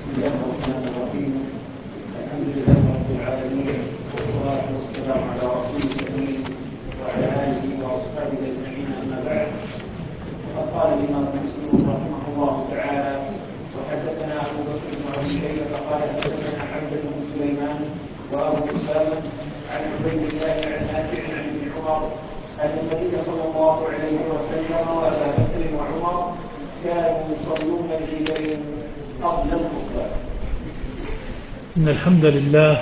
بسم الله الرحمن الرحيم. الحمد لله رب العالمين، والصلاة والسلام على رسوله الأمين وعلى آله وأصحابه أجمعين، أما بعد. وقد قال الإمام مسلم رحمه الله تعالى: وحدثنا أبو بكر بن أبي شيبة قال حدثنا حمزة بن سليمان وأبو أسامة عن عبيد الله عن نافع عن ابن عمر أن النبي صلى الله عليه وسلم وأبا بكر وعمر كانوا يصلون العيدين قبل الخطبة. إن الحمد لله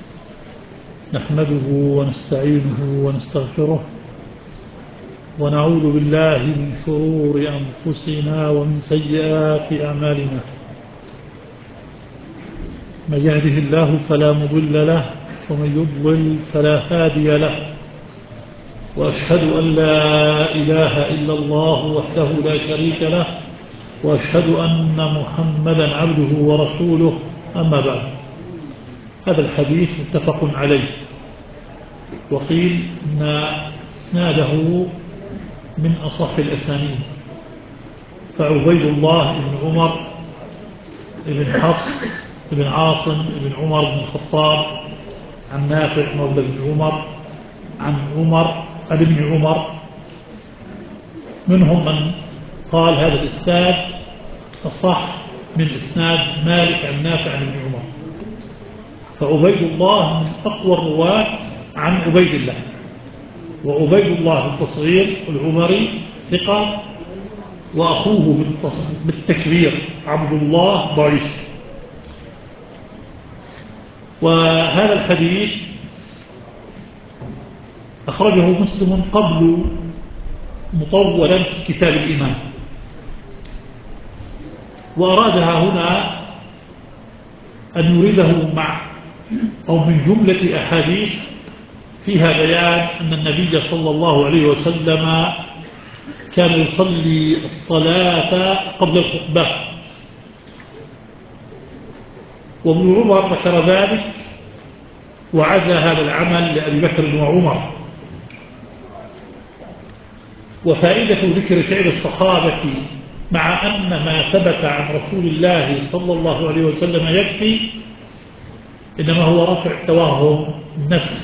نحمده ونستعينه ونستغفره ونعوذ بالله من شرور أنفسنا ومن سيئات أعمالنا. من يهده الله فلا مضل له ومن يضلل فلا هادي له، وأشهد أن لا إله إلا الله وحده لا شريك له، وأشهد أن محمدا عبده ورسوله، أما بعد. هذا الحديث متفق عليه، وقيل إن إسناده من أصح الأسانيد. فعبيد الله بن عمر بن حفص بن عاصم بن عمر بن الخطاب عن نافع مولى بن عمر عن ابن عمر. منهم من قال هذا الإسناد أصح من إسناد مالك عن نافع عن ابن عمر. فعبيد الله من أقوى الرواة عن عبيد الله، وعبيد الله بالتصغير العمري ثقة، وأخوه بالتكبير عبد الله ضعيف. وهذا الحديث أخرجه مسلم قبل مطولا في كتاب الإيمان، وأرادها هنا أن يريده مع أو من جملة أحاديث فيها بيان أن النبي صلى الله عليه وسلم كان يصلي الصلاة قبل الخطبة. وابن عمر ذكر ذلك وعزى هذا العمل لأبي بكر وعمر. وفائدة ذكر فعل الصحابة مع أن ما ثبت عن رسول الله صلى الله عليه وسلم يكفي، إنما هو رفع توهم النفس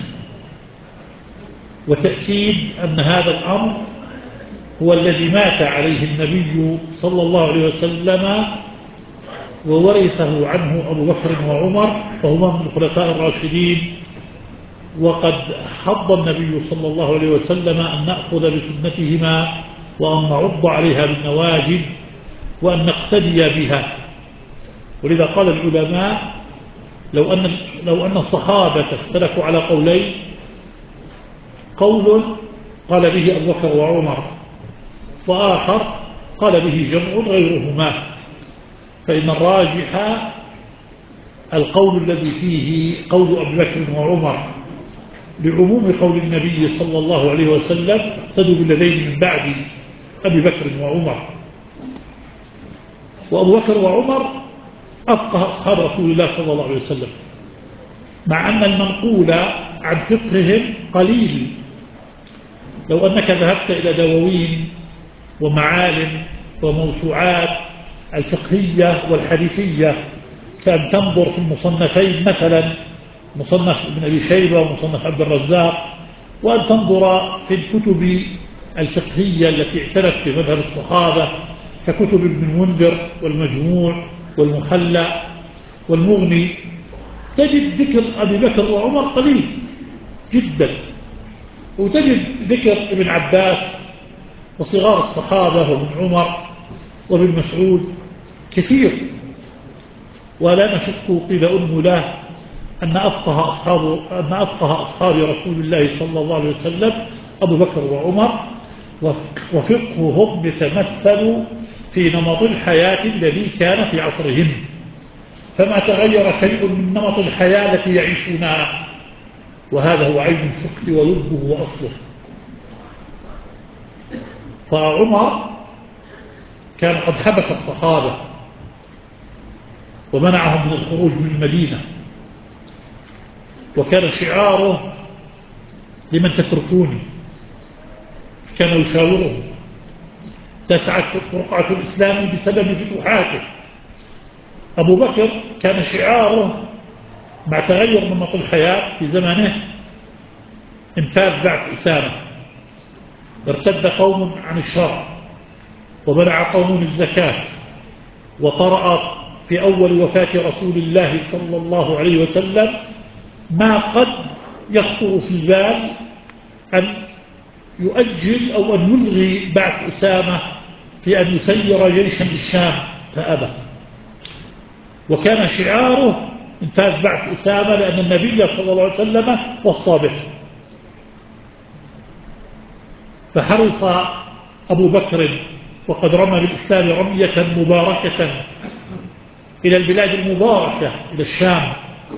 وتأكيد أن هذا الأمر هو الذي مات عليه النبي صلى الله عليه وسلم وورثه عنه أبو بكر وعمر، فهما من الخلفاء الراشدين. وقد حض النبي صلى الله عليه وسلم أن نأخذ بسنتهما وأن نعض عليها بالنواجذ وأن نقتدي بها. ولذا قال العلماء لو أن الصحابة اختلفوا على قولين: قول قال به أبو بكر وعمر، وآخر قال به جمع غيرهما، فإن الراجح القول الذي فيه قول أبي بكر وعمر لعموم قول النبي صلى الله عليه وسلم: اقتدوا بالذين من بعد أبي بكر وعمر. وأبو بكر وعمر أفقه أصحاب رسول الله صلى الله عليه وسلم، مع أن المنقول عن فقههم قليل. لو أنك ذهبت إلى دواوين ومعالم وموسوعات الفقهية والحديثية، كأن تنظر في المصنفين، مثلا مصنف ابن أبي شيبة ومصنف عبد الرزاق، وأن تنظر في الكتب الفقهية التي اعتنت بمذهب الصحابة ككتب ابن المنذر والمجموع والمخلى والمغني، تجد ذكر أبي بكر وعمر قليل جدا، وتجد ذكر ابن عباس وصغار الصحابة وابن عمر وابن مسعود كثير. ولا نشك قيل له أن أفقه أصحاب رسول الله صلى الله عليه وسلم أبو بكر وعمر، وفقههم يتمثل في نمط الحياة الذي كان في عصرهم، فما تغير شيء من نمط الحياة التي يعيشونها، وهذا هو عين الفقه ولبه وأصله. فعمر كان قد حبس الصحابة ومنعهم من الخروج من المدينة، وكان شعاره: لمن تتركوني. كان أبو بكر كان شعاره مع تغير نمط الحياة في زمنه انفاذ بعث أسامة. ارتد قوم عن الشرع ومنع قوم الزكاة، وطرأ في أول وفاة رسول الله صلى الله عليه وسلم ما قد يخطر في البال أن يؤجل أو أن يلغي بعث أسامة في أن يسير جيشا للشام، فأبى. وكان شعاره انفاذ بعث أسامة لأن النبي صلى الله عليه وسلم وصى به. فحرص أبو بكر وقد رمى بالإسلام رمية مباركة إلى البلاد المباركة إلى الشام،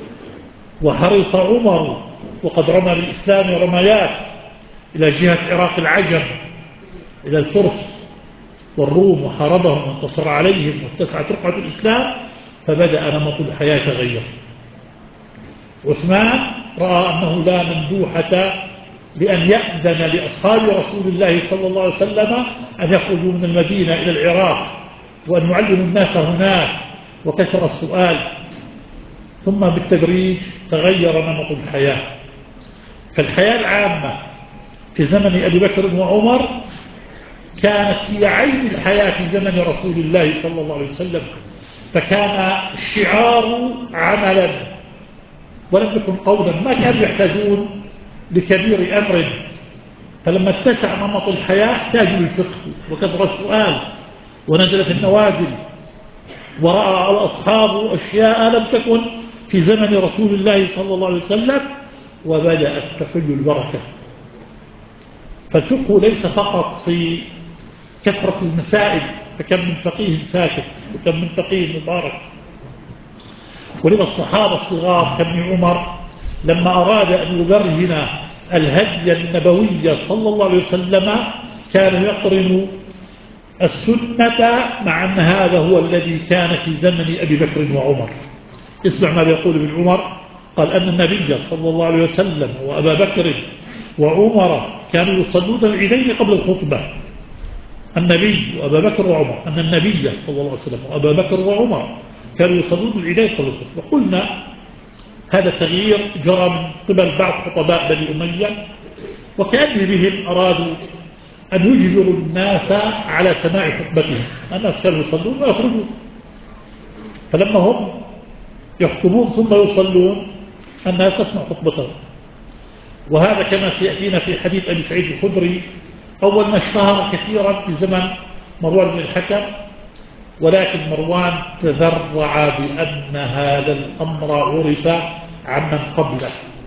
وحرص عمر وقد رمى بالإسلام رميات إلى جهة عراق العجم إلى الفرس والروم، وحاربهم وانتصر عليهم واتسعت رقعة الإسلام، فبدأ نمط الحياة يتغير. عثمان رأى أنه لا مندوحة بأن يأذن لأصحاب رسول الله صلى الله عليه وسلم أن يخرجوا من المدينة إلى العراق وأن يعلموا الناس هناك، وكثر السؤال. ثم بالتدريج تغير نمط الحياة. فالحياة العامة في زمن أبي بكر وعمر كانت هي عين الحياة في زمن رسول الله صلى الله عليه وسلم، فكان الشعار عملا ولم يكن قولا. ما كانوا يحتاجون لكبير أمر، فلما اتسع نمط الحياة احتاجوا للفقه وكثر السؤال ونزلت النوازل، ورأى الأصحاب أشياء لم تكن في زمن رسول الله صلى الله عليه وسلم، وبدأت تحل البركة. فالفقه ليس فقط في كثرة المسائل، فكم من فقيه ساكت وكم من فقيه مبارك. ولما الصحابة الصغار كابن عمر لما أراد أن يبرهن الهدي النبوي صلى الله عليه وسلم كان يقرن السنة مع أن هذا هو الذي كان في زمن أبي بكر وعمر. اسمع ما يقول ابن عمر، قال أن النبي صلى الله عليه وسلم وأبا بكر وعمر كانوا يصلون العيدين قبل الخطبة. النبي وأبا بكر وعمر، أن النبي صلى الله عليه وسلم وأبا بكر وعمر كانوا يصلون العيدين قبل الخطبة. قلنا هذا التغيير جرى من قبل بعض خطباء بني أمية، وكأن بهم أرادوا أن يجبروا الناس على سماع خطبتهم. الناس كانوا يصلون ويخرجون، فلما هم يخطبون ثم يصلون الناس تسمع خطبتهم. وهذا كما سيأتينا في حديث أبي سعيد الخدري أول ما اشتهر كثيرا في زمن مروان بن الحكم، ولكن مروان تذرع بأن هذا الأمر عرف عمن قبله.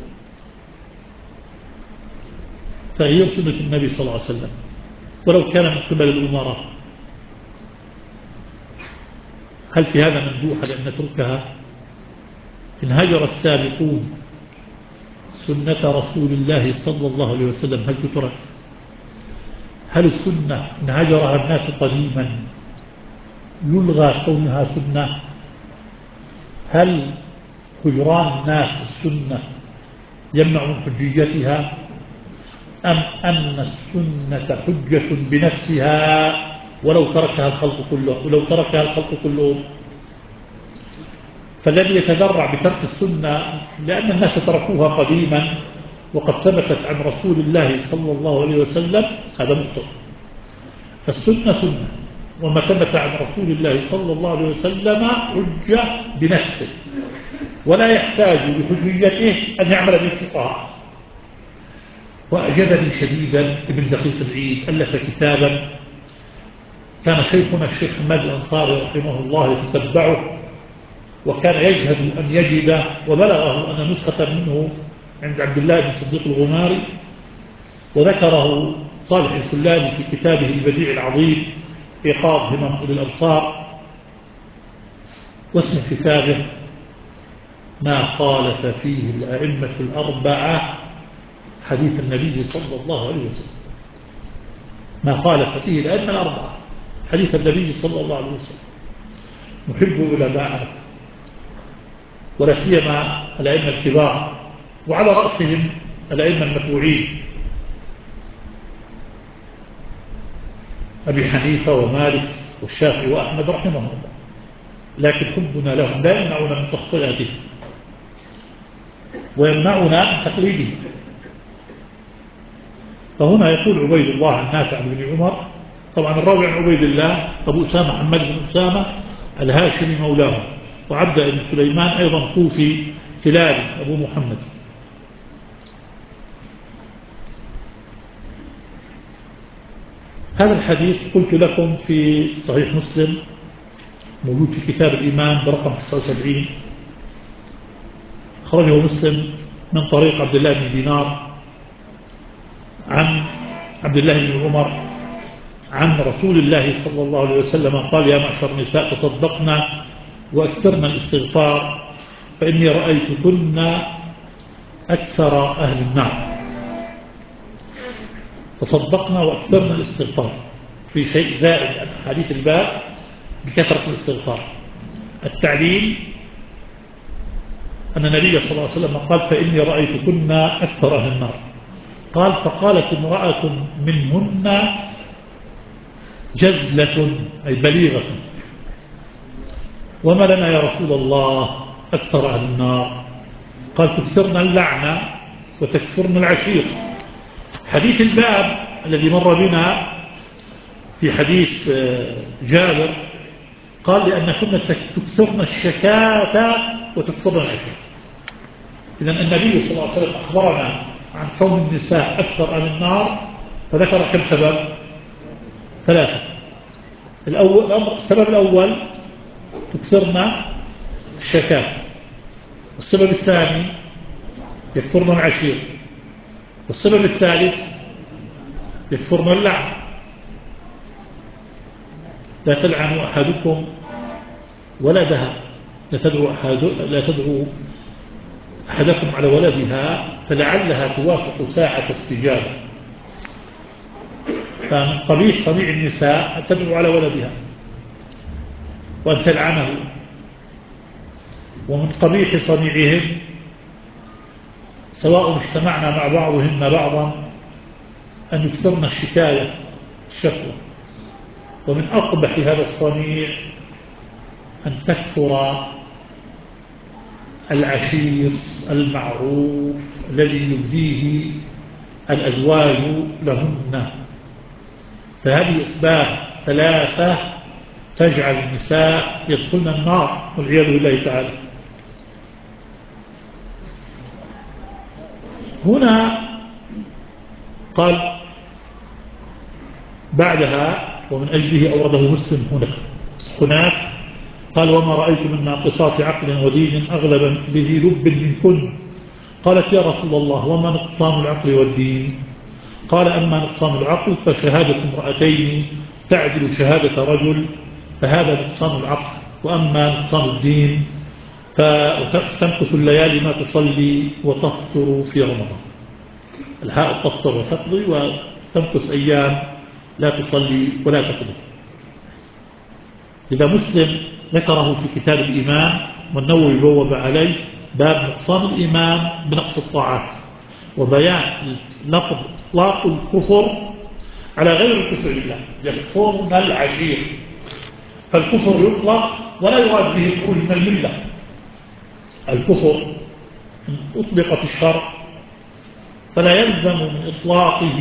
تغيير سنة النبي صلى الله عليه وسلم ولو كان من قبل الأمراء، هل في هذا مندوحة لأن نتركها؟ إن هجر السابقون سنة رسول الله صلى الله عليه وسلم هل تترك؟ هل السنة إن هجرها الناس قديما يلغى كونها سنة؟ هل هجران الناس السنة يمنع من حجيتها، أم أن السنة حجة بنفسها ولو تركها الخلق كلهم؟ فالذي يتذرع بترك السنة لأن الناس تركوها قديما وقد ثبتت عن رسول الله صلى الله عليه وسلم هذا مخطئ. السنة سنة، وما ثبت عن رسول الله صلى الله عليه وسلم حجة بنفسه ولا يحتاج لحجيته أن يعمل بالفقهاء. وأعجبني شديدا ابن دقيق العيد ألف كتابا كان شيخنا الشيخ حماد الأنصاري رحمه الله يتتبعه، وكان يجهد أن يجد، وبلغه أن نسخة منه عند عبد الله بن صديق الغماري، وذكره صالح الكلابي في كتابه البديع العظيم إيقاظ همم أولي الأبصار، واسم كتابه ما خالف فيه الأئمة الأربعة حديث النبي صلى الله عليه وسلم. ما خالف فيه الأئمة الأربعة حديث النبي صلى الله عليه وسلم. نحب علماءنا ولا سيما الأئمة الكبار، وعلى رأسهم الأئمة المتبوعين أبي حنيفة ومالك والشافعي وأحمد رحمهم الله. لكن حبنا لهم لا يمنعنا من تخطئته ويمنعنا من تقليده. فهنا يقول عبيد الله عن نافع بن عمر، طبعا الراوي عن عبيد الله أبو أسامة محمد بن أسامة الهاشمي مولاه، وعبد بن سليمان أيضا كوفي كلابي أبو محمد. هذا الحديث قلت لكم في صحيح مسلم، موجود في كتاب الإيمان برقم 79، أخرجه مسلم من طريق عبد الله بن دينار عن عبد الله بن عمر عن رسول الله صلى الله عليه وسلم قال: يا معشر النساء تصدقنا وأكثرنا الاستغفار فإني رأيتكن أكثر أهل النار. تصدقنا وأكثرنا الاستغفار، في شيء زائد عن حديث الباب بكثرة الاستغفار. التعليل أن النبي صلى الله عليه وسلم قال: فإني رأيتكن أكثر أهل النار. قال: فقالت امرأة منهن جزلة أي بليغة: وما لنا يا رسول الله أكثر أهل النار؟ قال: تكثرن اللعنة وتكفرن العشير. حديث الباب الذي مر بنا في حديث جابر قال: لأنكن تكثرن الشكاة وتكثرن العشير. إذن النبي صلى الله عليه وسلم أخبرنا عن كون النساء أكثر أهل النار، فذكر كم سبب؟ 3. السبب الأول تكثرن الشكاة، السبب الثاني يكثرن العشير، والسبب الثالث يكثرن اللعن. لا تلعن أحدكم ولدها، لا تدعو أحدكم على ولدها فلعلها توافق ساعة استجابة. فمن قبيح صنيع النساء أن تدعو على ولدها وأن تلعنه، ومن قبيح صنيعهم سواء اجتمعنا مع بعضهن بعضا أن يكثرن الشكاية الشكوى. ومن أقبح هذا الصنيع أن تكثر العشير المعروف الذي يبديه الأزواج لهن. فهذه أسباب 3 تجعل النساء يدخلن النار والعياذ بالله تعالى. هنا قال بعدها: ومن أجله أورده مسلم هناك قال: وما رأيت من ناقصات عقل ودين أغلب بذي لب منكن. قالت: يا رسول الله وما نقصان العقل والدين؟ قال: أما نقصان العقل فشهادة امرأتين تعدل شهادة رجل، فهذا نقصان العقل. وأما نقصان الدين فتمكث الليالي ما تصلي وتفطر في رمضان. الحاء تفطر وتقضي، وتمكث أيام لا تصلي ولا تقضي. إذا مسلم ذكره في كتاب الإيمان، والنووي بوب عليه باب نقصان الإيمان بنقص الطاعات، وبيان لفظ إطلاق الكفر على غير الكفر بالله. يكفرون العشير، فالكفر يطلق ولا يراد به الخروج من الملة. الكفر إن أطلق في الشرع فلا يلزم من إطلاقه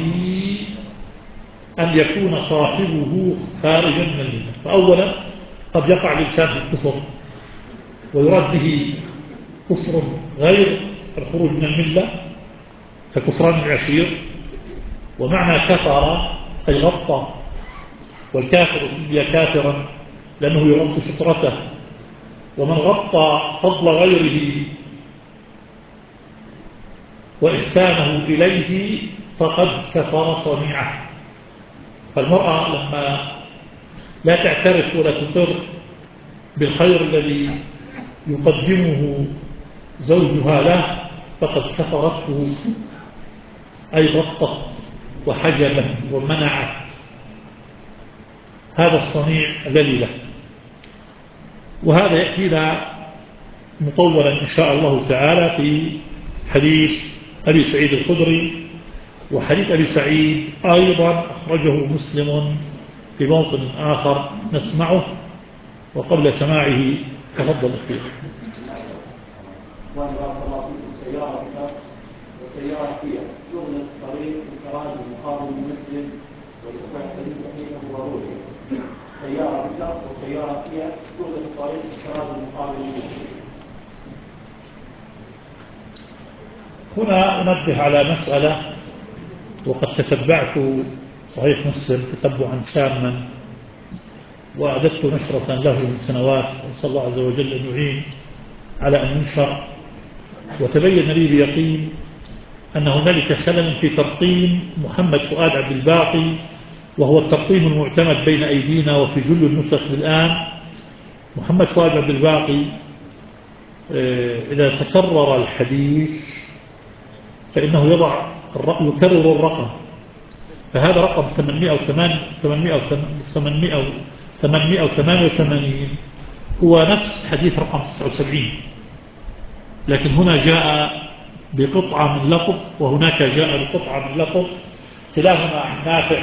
أن يكون صاحبه خارجا من الملة. فأولا قد يقع الإنسان في الكفر ويراد به كفر غير الخروج من الملة ككفران العشير. ومعنى كفر أي غطى، والكافر سمي كافرا لأنه يغطي فطرته، ومن غطى فضل غيره وإحسانه إليه فقد كفر صنيعه. فالمرأة لما لا تعترف ولا تقر بالخير الذي يقدمه زوجها له فقد كفرته، أي غطت وحجبت ومنعت هذا الصنيع الذي له. وهذا يأتينا مطولا إن شاء الله تعالى في حديث أبي سعيد الخدري. وحديث أبي سعيد أيضا أخرجه مسلم في موطن آخر نسمعه، وقبل سماعه تفضل أخير. وأن بارك الله فيكم سيارة بكر وسيارة فيها يغلق الطريق انفراد المقابل المسلم والإخوة الحديث فيه ضروري. سيارة بكر وسيارة فيها يغلق الطريق انفراد المقابل المسلم. هنا أنبه على مسألة، وقد تتبعت صحيح مسلم تتبعا تاما وأعددت نشرة له من سنوات، وصلى الله عز وجل أن يعين على أن ينشر. وتبين لي بيقين أن هنالك خلل في ترقيم محمد فؤاد عبد الباقي، وهو الترقيم المعتمد بين أيدينا وفي جل النسخ الآن. محمد فؤاد عبد الباقي إذا تكرر الحديث فإنه يكرر الرقم، فهذا رقم 888 هو نفس حديث رقم 79، لكن هنا جاء بقطعة من لفظ وهناك جاء بقطعة من لفظ، كلاهما عن نافع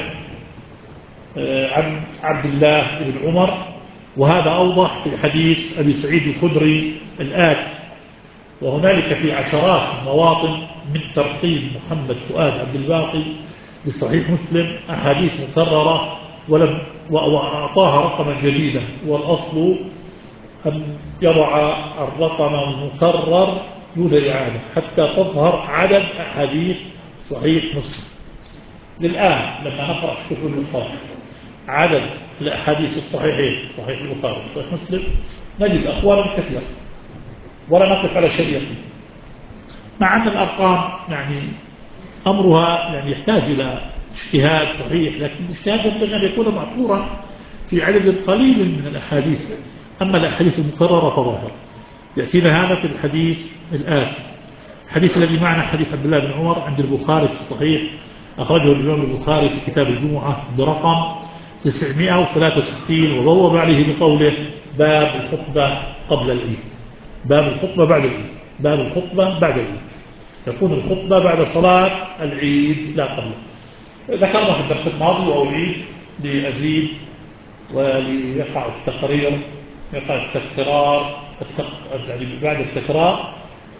عن عبد الله بن عمر، وهذا أوضح في حديث أبي سعيد الخدري الآتي. وهنالك في عشرات مواطن من ترقيم محمد فؤاد عبد الباقي لصحيح مسلم أحاديث مكررة وأعطاها رقما جديدا، والأصل أن يضع الرقم المكرر دون إعادة حتى تظهر عدد أحاديث صحيح مسلم. للآن لما نقرأ كتب البخاري عدد الأحاديث الصحيحين صحيح البخاري وصحيح مسلم نجد أقوالا كثيرة ولا نقف على شيء، مع أن الأرقام يعني أمرها يعني يحتاج إلى اجتهاد صحيح، لكن الاجتهاد ينبغي أن يكون معصورا في عدد قليل من الأحاديث. أما الأحاديث المكررة فظاهر يأتينا هذا في الحديث الآتي. الحديث الذي معنا حديث عبد الله بن عمر عند البخاري في الصحيح، أخرجه الإمام البخاري في كتاب الجمعة برقم 963، وبوب عليه بقوله باب الخطبة قبل العيد، باب الخطبة بعد العيد، باب الخطبة بعد العيد، تكون الخطبة بعد صلاة العيد لا قبل. ذكرنا في الدرس الماضي وأعيد لأزيد وليقع التقرير، يقع التكرار يعني بعد التكرار.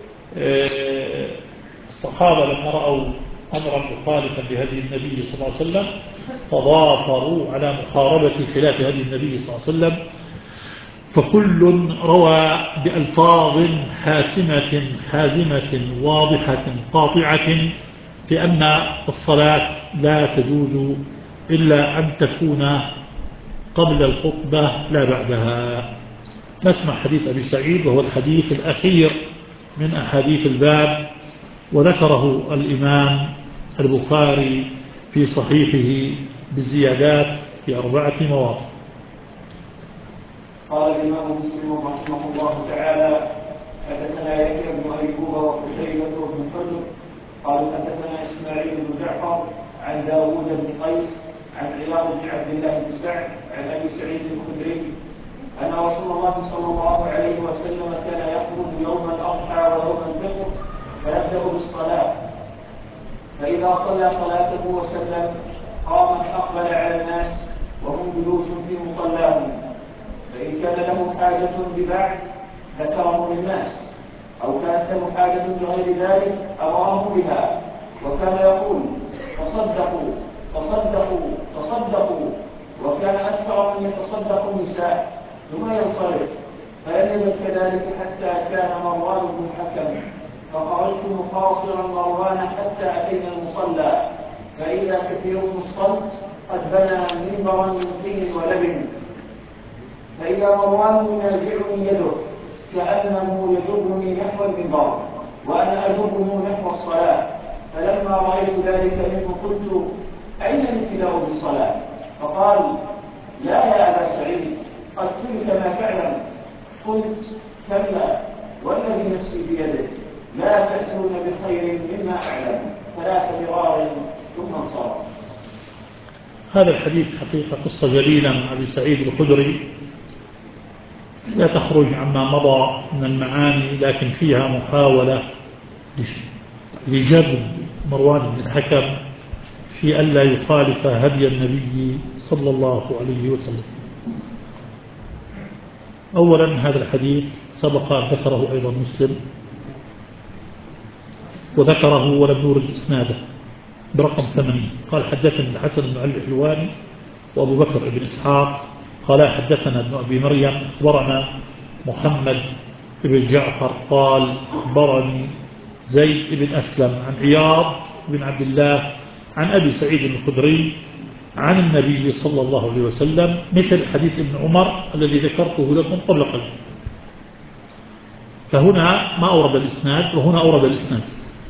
الصحابة لما رأوا أمرا مخالفا لهدي النبي صلى الله عليه وسلم تضافروا على محاربة خلاف هدي النبي صلى الله عليه وسلم، فكل روى بألفاظ حازمة واضحة قاطعة بأن الصلاة لا تجوز إلا أن تكون قبل الخطبة لا بعدها. نسمع حديث أبي سعيد وهو الحديث الأخير من أحاديث الباب، وذكره الإمام البخاري في صحيحه بالزيادات في 4 مواضع. قال الإمام مسلم رحمه الله تعالى: حدثنا يحيى بن أيوب وقتيبة بن حجر قالوا حدثنا إسماعيل بن جعفر عن داوود بن قيس عن عياض بن عبد الله بن سعد عن أبي سعيد الخدري أن رسول الله صلى الله عليه وسلم كان يخرج يوم الأضحى ويوم الفطر فيبدأ بالصلاة، فإذا صلى صلاته وسلم قام فأقبل على الناس وهم جلوس في مصلاهم، فإن كان له حاجة ببعد ذكره للناس، أو كانت له حاجة بغير ذلك أمرهم بها، وكان يقول: تصدقوا تصدقوا تصدقوا، وكان أكثر من يتصدق النساء، ثم ينصرف، فلم يزل كذلك حتى كان مروان بن الحكم، فخرجت مخاصرا مروان حتى أتينا المصلى، فإذا كثير من الصلت قد بنى منبرا من طين ولبن، فإذا مروان ينازعني يده كأنه يجرني نحو المنبر وأنا أجره نحو الصلاة، فلما رأيت ذلك منه قلت: أين الابتداء بالصلاة؟ فقال: لا يا أبا سعيد، قد ترك ما تعلم. قلت: كلا، والذي نفسي بيده لا تأتون بخير مما أعلم. 3 مرار ثم انصرف. هذا الحديث حقيقة قصة جليلة مع أبي سعيد الخدري لا تخرج عما مضى من المعاني، لكن فيها محاولة لجذب مروان بن الحكم في ألا يخالف هدي النبي صلى الله عليه وسلم. أولا هذا الحديث سبق أن ذكره أيضا مسلم، وذكره ولم يورد إسناده برقم 80. قال حدثنا الحسن بن علي الحلواني وأبو بكر بن إسحاق قال حدثنا ابن أبي مريم أخبرنا محمد بن جعفر قال أخبرني زيد بن أسلم عن عياض بن عبد الله عن أبي سعيد الخدري عن النبي صلى الله عليه وسلم مثل حديث ابن عمر الذي ذكرته لكم قبل قليل. فهنا ما أورد الإسناد وهنا أورد الإسناد،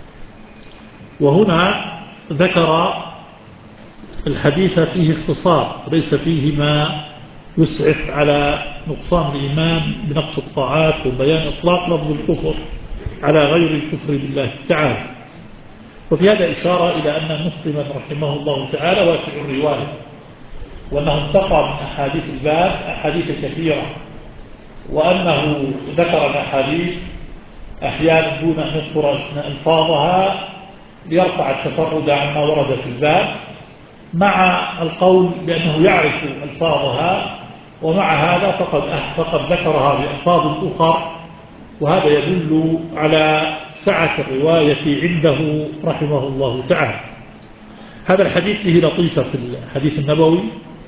وهنا ذكر الحديث فيه اختصار ليس فيه ما يسعف على نقصان الإيمان بنقص الطاعات وبيان إطلاق لفظ الكفر على غير الكفر بالله تعالى. وفي هذا إشارة إلى أن مسلما رحمه الله تعالى واسع الرواية، وأنه انتقى من أحاديث الباب أحاديث كثيرة، وأنه ذكر الأحاديث أحيانا دون أن يذكر ألفاظها ليرفع التفرد عما ورد في الباب، مع القول بأنه يعرف ألفاظها، ومع هذا فقد ذكرها بألفاظ أخرى، وهذا يدل على سعة الرواية عنده رحمه الله تعالى. هذا الحديث له لطيفة في الحديث النبوي،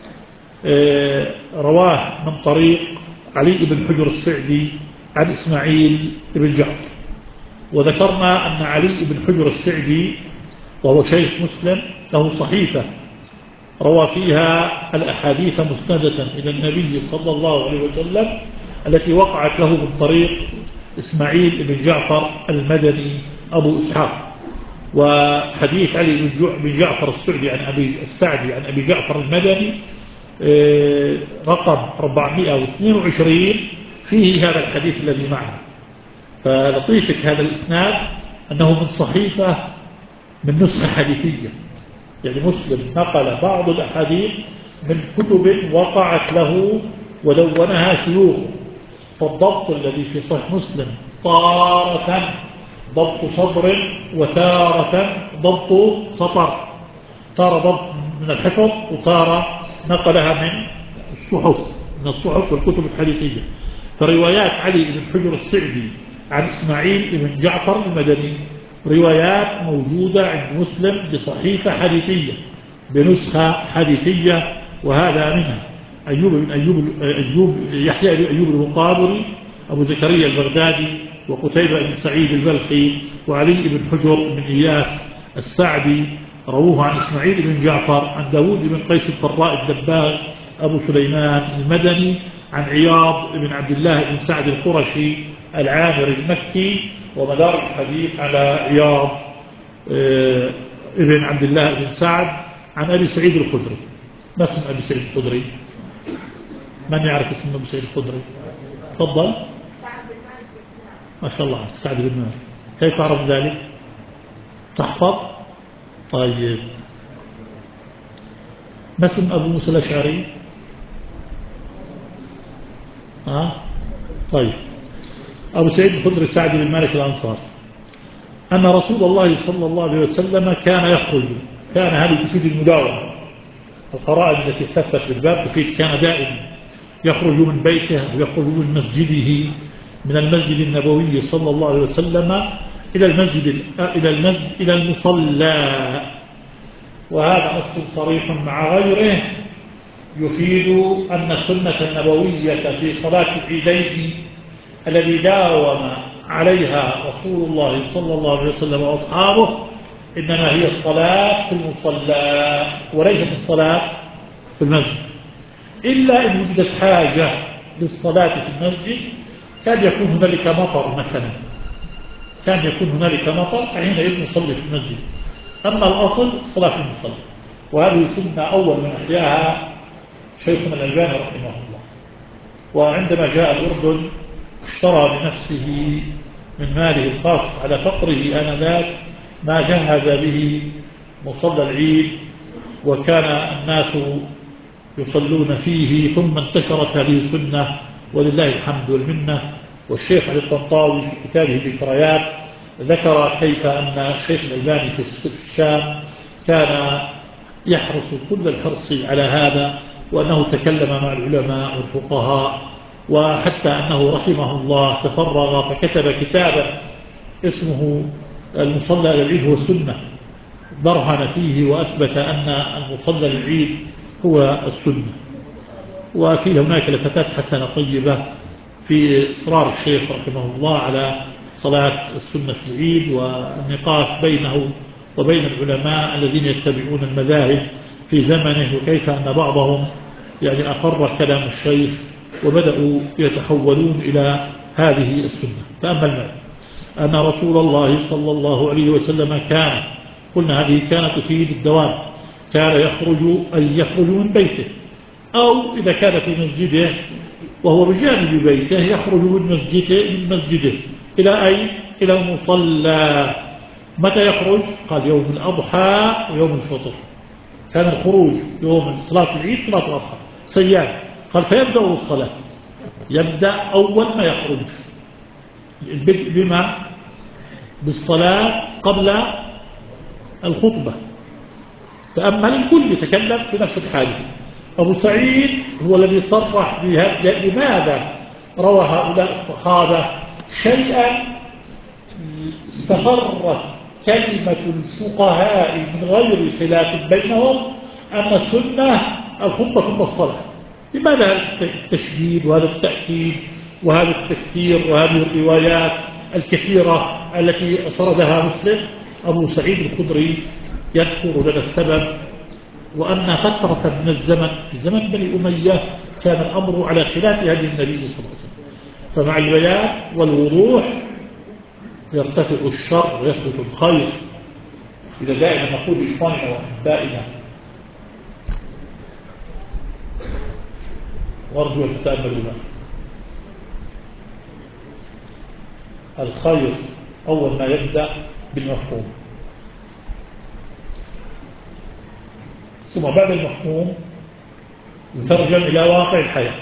رواه من طريق علي بن حجر السعدي عن إسماعيل بن جعفر. وذكرنا أن علي بن حجر السعدي وهو شيخ مسلم له صحيفة روى فيها الأحاديث مسندة إلى النبي صلى الله عليه وسلم التي وقعت له من طريق إسماعيل بن جعفر المدني أبو إسحاق. وحديث علي بن جعفر السعدي عن أبي جعفر المدني رقم 422 فيه هذا الحديث الذي معه. فلطيفة هذا الإسناد أنه من صحيفة من نسخة حديثية، يعني مسلم نقل بعض الأحاديث من كتب وقعت له ودونها شيوخه. فالضبط الذي في صحيح مسلم تارة ضبط صدر وتارة ضبط سطر، تارة ضبط من الحفظ وتارة نقلها من الصحف والكتب الحديثية. فروايات علي بن حجر السعدي عن إسماعيل بن جعفر المدني روايات موجودة عند مسلم بصحيفة حديثية بنسخة حديثية، وهذا منها يحيى بن أيوب المقابري، أبو زكريا البغدادي، وقتيبة بن سعيد البلخي، وعلي بن حجر بن إياس السعدي رووه عن إسماعيل بن جعفر عن داود بن قيس الفراء الدباغ أبو سليمان المدني عن عياض بن عبد الله بن سعد القرشي العامري المكي. ومدار الحديث على عياض ابن عبد الله بن سعد عن أبي سعيد الخدري. ما اسم أبي سعيد الخدري؟ من يعرف اسم أبي سعيد الخدري؟ تفضل. ما شاء الله سعد بن مالك. كيف تعرف ذلك؟ تحفظ؟ طيب. ما اسم أبو موسى الأشعري؟ طيب. أبو سعيد الخدري سعد بن مالك الأنصار أن رسول الله صلى الله عليه وسلم كان يخرج، كان هذه تفيد المداومة، القرائن التي اختفت بالباب تفيد كان دائما يخرج من بيته ويخرج من مسجده، من المسجد النبوي صلى الله عليه وسلم إلى المصلى. وهذا نص صريح مع غيره يفيد أن السنة النبوية في صلاة العيدين الذي داوم عليها رسول الله صلى الله عليه وسلم وأصحابه إنما هي الصلاة في المصلى وليست الصلاة في المسجد، إلا إن وجدت حاجة للصلاة في المسجد، كان يكون هنالك مطر مثلا، كان يكون هنالك مطر حينئذ نصلي في المسجد. أما الأصل الصلاة في المصلى، وهذه سنة أول من أحياها شيخنا الألباني رحمه الله. وعندما جاء الأردن اشترى بنفسه من ماله الخاص على فقره آنذاك ما جهز به مصلى العيد، وكان الناس يصلون فيه، ثم انتشرت هذه السنة ولله الحمد والمنة. والشيخ علي الطنطاوي في كتابه ذكريات ذكر كيف أن الشيخ الألباني في الشام كان يحرص كل الحرص على هذا، وأنه تكلم مع العلماء والفقهاء وحتى أنه رحمه الله تفرغ فكتب كتابا اسمه المصلى للعيد هو السنة، برهن فيه وأثبت أن المصلى للعيد هو السنة. وفي هناك لفتات حسنة طيبة في إصرار الشيخ رحمه الله على صلاة السنة في العيد، والنقاش بينه وبين العلماء الذين يتبعون المذاهب في زمنه، وكيف أن بعضهم يعني أقر كلام الشيخ وبدأوا يتحولون إلى هذه السنة. تأمل معي أن رسول الله صلى الله عليه وسلم كان، قلنا هذه كانت تفيد الدوام، كان يخرج من بيته، أو إذا كان في مسجده وهو بجانب بيته يخرج من مسجده إلى أين؟ إلى المصلى. متى يخرج؟ قال يوم الأضحى ويوم الفطر. كان الخروج يوم صلاة العيد صلاة الأضحى صيام. قال فيبدأ الصلاة، يبدأ أول ما يخرج البدء بما؟ بالصلاة قبل الخطبة. تأمل الكل يتكلم في نفس الحاجة. أبو سعيد هو الذي صرح بها. لماذا روى هؤلاء الصحابة شيئا استقرت كلمة الفقهاء من غير خلاف بينهم أن السنة الخطبة ثم الصلاة؟ لماذا هذا التشديد وهذا التأكيد وهذا التكثير وهذه الروايات الكثيرة التي أسردها مسلم؟ أبو سعيد الخدري يذكر لنا السبب، وأن فترة من الزمن في زمن بني أمية كان الأمر على خلاف هدي النبي صلى الله عليه وسلم، فمع البيان والوضوح يرتفع الشر ويثبت الخير. إذا دائما نقول لإخواننا وأحبائنا، وارجو أن تتأملوا معي، الخير أول ما يبدأ بالمفهوم، ثم بعد المفهوم يترجم إلى واقع الحياة.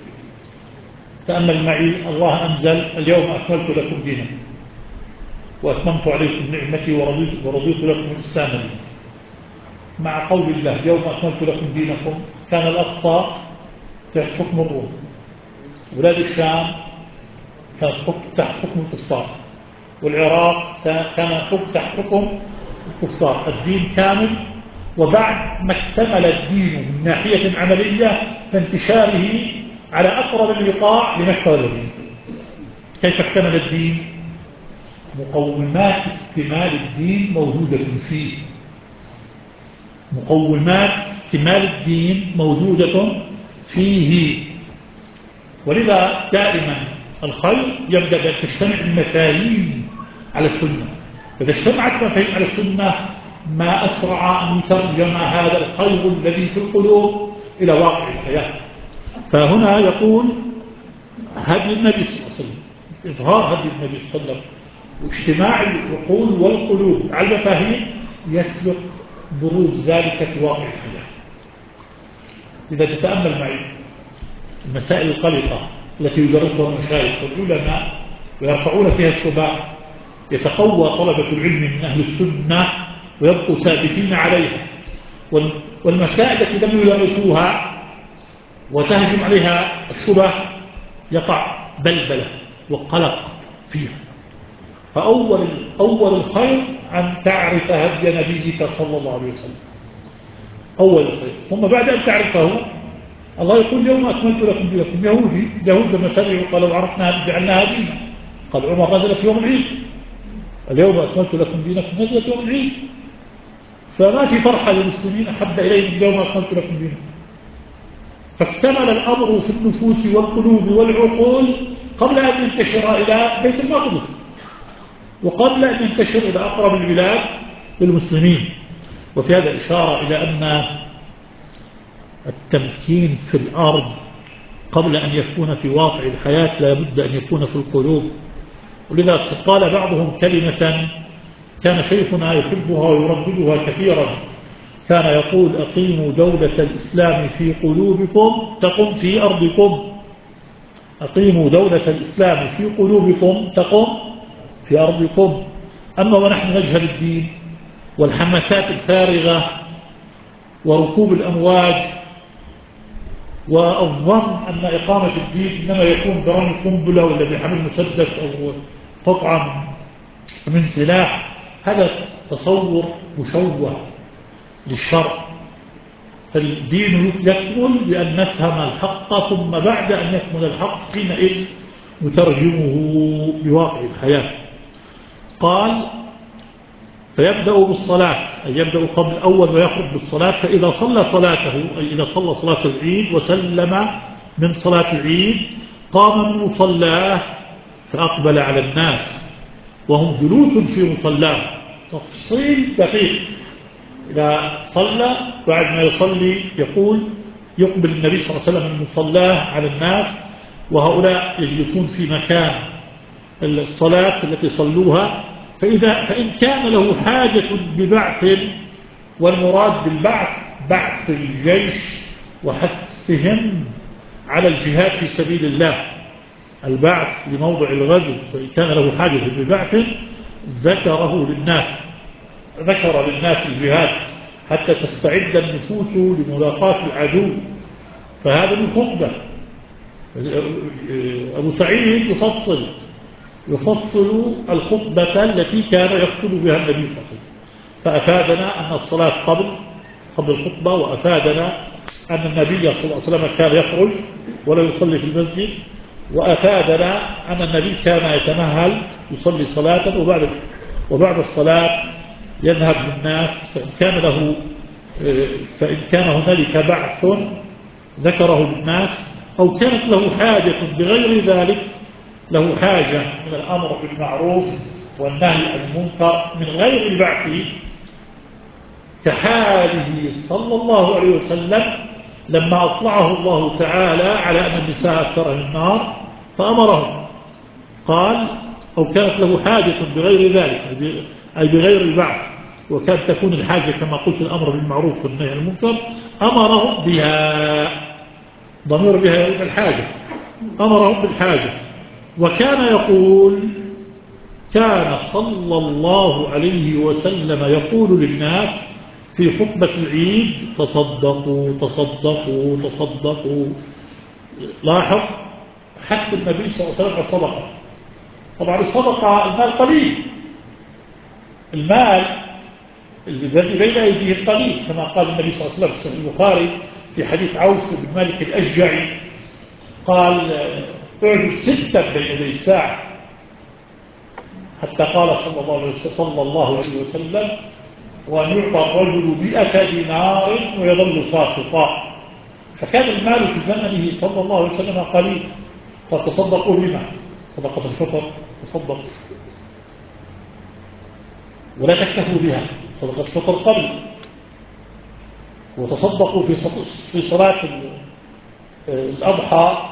تأمل معي، الله أنزل اليوم أكملت لكم دينكم وأتممت عليكم نعمتي ورضيت لكم الإسلام دينا. مع قول الله يوم أكملت لكم دينكم، كان الأقصى تحت حكم الروم، بلاد الشام كانت تحت حكم الكفار، والعراق كان تحت حكم الكفار. الدين كامل، وبعد ما اكتمل الدين من ناحية عملية فانتشاره على أقرب البقاع لمكة والمدينة. كيف اكتمل الدين؟ مقومات اكتمال الدين موجودة فيه، مقومات اكتمال الدين موجودة فيه. ولذا دائما الخير يبدأ بأن تجتمع المفاهيم على السنة. إذا اجتمعت مفاهيم على السنة ما أسرع أن يترجم هذا الخير الذي في القلوب إلى واقع الحياة. فهنا يقول هدي النبي صلى الله عليه وسلم، إظهار هدي النبي صلى الله عليه وسلم واجتماع العقول والقلوب على المفاهيم يسبق بروز ذلك في واقع الحياة. إذا تتأمل معي المسائل القلقة التي يدرسها المشايخ والعلماء ويرفعون فيها الشبهات، يتقوى طلبة العلم من أهل السنة ويبقوا ثابتين عليها، والمسائل التي لم يدرسوها وتهجم عليها الشبه يقع بلبلة وقلق فيها. فأول الخير أن تعرف هدي نبيك صلى الله عليه وسلم، أول الخير. ثم بعد أن تعرفه الله يقول يوم أكملت لكم دينكم. يهود لما سمعوا قالوا عرفنا جعلناها دينا. قال عمر نزلت يوم العيد، اليوم أكملت لكم دينكم نزلت يوم العيد، فما في فرحة للمسلمين أحب إليهم اليوم أكملت لكم دينكم. فاكتمل الأمر في النفوس والقلوب والعقول قبل أن ينتشر إلى بيت المقدس، وقبل أن ينتشر إلى أقرب البلاد للمسلمين. وفي هذا إشارة إلى أن التمكين في الأرض قبل أن يكون في واقع الحياة لا بد أن يكون في القلوب. ولذا قال بعضهم كلمة كان شيخنا يحبها ويرددها كثيرا، كان يقول أقيموا دولة الإسلام في قلوبكم تقم في أرضكم. أقيموا دولة الإسلام في قلوبكم تقم في أرضكم. أما ونحن نجهل الدين والحماسات الفارغة وركوب الأمواج والظن أن إقامة الدين إنما يكون برمي قنبلة ولا بحمل مسدس أو قطعة من سلاح، هذا تصور مشوه للشرع. فالدين يكمل بأن نفهم الحق، ثم بعد أن يكمل الحق حينئذ نترجمه بواقع الحياة. قال فيبدأ بالصلاة، أي يبدأ قبل أول ما يخرج بالصلاة، فإذا صلى صلاته أي إذا صلى صلاة العيد وسلم من صلاة العيد قام من مصلاه فأقبل على الناس وهم جلوس في مصلاه. تفصيل دقيق. إذا صلى بعد ما يصلي يقبل النبي صلى الله عليه وسلم من مصلاه على الناس، وهؤلاء يجلسون في مكان الصلاة التي صلوها. فإن كان له حاجة ببعث، والمراد بالبعث بعث الجيش وحثهم على الجهاد في سبيل الله، البعث لموضع الغزو، فإن كان له حاجة ببعث ذكر للناس الجهاد حتى تستعد النفوس لملاقاة العدو، فهذا من خطبة. أبو سعيد يفصل الخطبة التي كان يخطب بها النبي صلى الله عليه وسلم، فأفادنا أن الصلاة قبل الخطبة، وأفادنا أن النبي صلى الله عليه وسلم كان يخرج ولا يصلي في المسجد، وأفادنا أن النبي كان يتمهل يصلي صلاة وبعد الصلاة يذهب للناس. فإن كان هنالك بعث ذكره للناس، أو كانت له حاجة بغير ذلك، له حاجة من الأمر بالمعروف والنهي عن المنكر من غير البعث، كحاله صلى الله عليه وسلم لما أطلعه الله تعالى على أن النساء أكثرهن النار فأمرهم. قال أو كانت له حاجة بغير ذلك أي بغير البعث، وكانت تكون الحاجة كما قلت الأمر بالمعروف والنهي عن المنكر، أمرهم بها، ضمير بها يقول الحاجة، أمرهم بالحاجة. وكان يقول، كان صلى الله عليه وسلم يقول للناس في خطبة العيد تصدقوا تصدقوا تصدقوا. لاحظ حث النبي صلى الله عليه وسلم على الصدقة. طبعا الصدقة المال قليل، المال الذي بين أيديه قليل، كما قال النبي صلى الله عليه وسلم في البخاري في حديث عوف بن مالك الأشجعي قال اعدل 6 بين يدي الساعة، حتى قال صلى الله عليه وسلم وأن يعطى الرجل 100 دينار ويظل ساخطا. فكان المال في زمنه صلى الله عليه وسلم قليل، فتصدقوا بما صدقة الفطر، تصدقوا ولا تكتفوا بها، صدقة الفطر قبل، وتصدقوا في صلاة الأضحى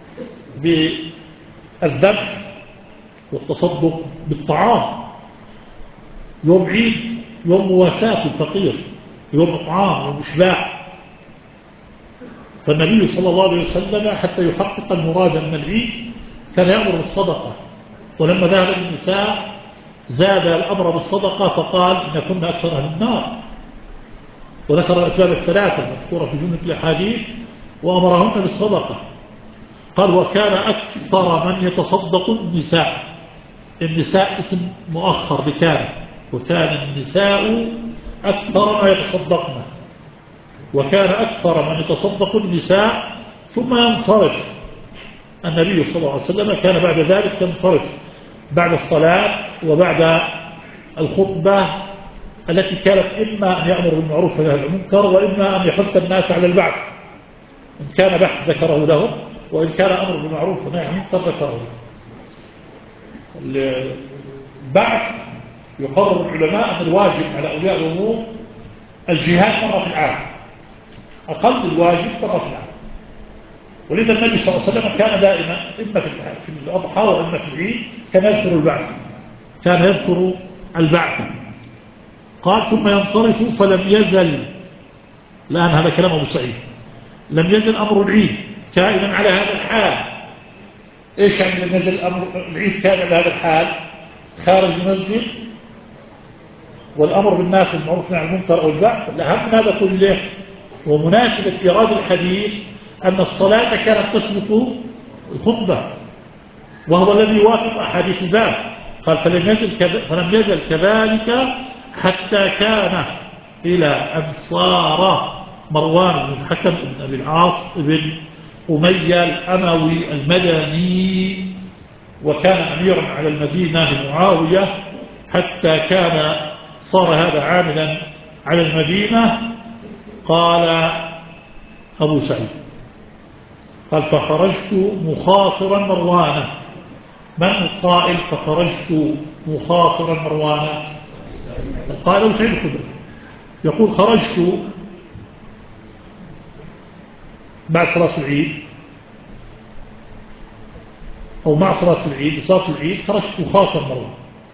بالذبح والتصدق بالطعام، يوم عيد يوم مواساة الفقير، يوم إطعام يوم إشباع. فالنبي صلى الله عليه وسلم حتى يحقق المراد من العيد كان يأمر بالصدقة، ولما ذهب النساء زاد الأمر بالصدقة فقال إن كنا أكثر أهل النار، وذكر الأسباب الثلاثة المذكورة في جملة الأحاديث وأمرهن بالصدقة. قال وكان أكثر من يتصدق النساء اسم مؤخر بكان، وكان النساء أكثر ما يتصدقن، وكان أكثر من يتصدق النساء ثم ينصرف. النبي صلى الله عليه وسلم كان بعد ذلك ينصرف بعد الصلاة وبعد الخطبة التي كانت إما أن يأمر بالمعروف ونهى عن المنكر، وإما أن يحث الناس على البعث، إن كان بحث ذكره لهم، وإن كان أمر بالمعروف ونهى عن المنكر ذكره لهم. البعث يقرر العلماء أن الواجب على أولياء الأمور الجهاد مرة في العام، أقل الواجب مرة في العام. ولذا النبي صلى الله عليه وسلم كان دائما إما في الأضحى وإما في العيد كان يذكر البعث. قال ثم ينصرف فلم يزل، الآن هذا كلام أبو سعيد، لم يزل أمر العيد كائنا على هذا الحال. إيش يعني لم يزل أمر العيد كائنا على هذا الحال؟ خارج المسجد والأمر بالناس بالمعروف والنهي عن المنكر أو البعث. الأهم من هذا كله ومناسبة إيراد الحديث أن الصلاة كانت تسبق الخطبة، وهو الذي يوافق أحاديث ذلك. قال فلم يزل كذلك حتى كان إلى أن صار مروان بن الحكم بن أبي العاص بن أمية الأموي المدني، وكان أميرا على المدينة لمعاوية، حتى صار هذا عاملا على المدينة. قال أبو سعيد قال فخرجت مخاصرا مروانه. من القائل فخرجت مخاصرا مروانه؟ قال أبو سعيد الخدري. يقول خرجت بعد صلاة العيد أو مع صلاة العيد، صلاة العيد خرجت مخاصر مروان.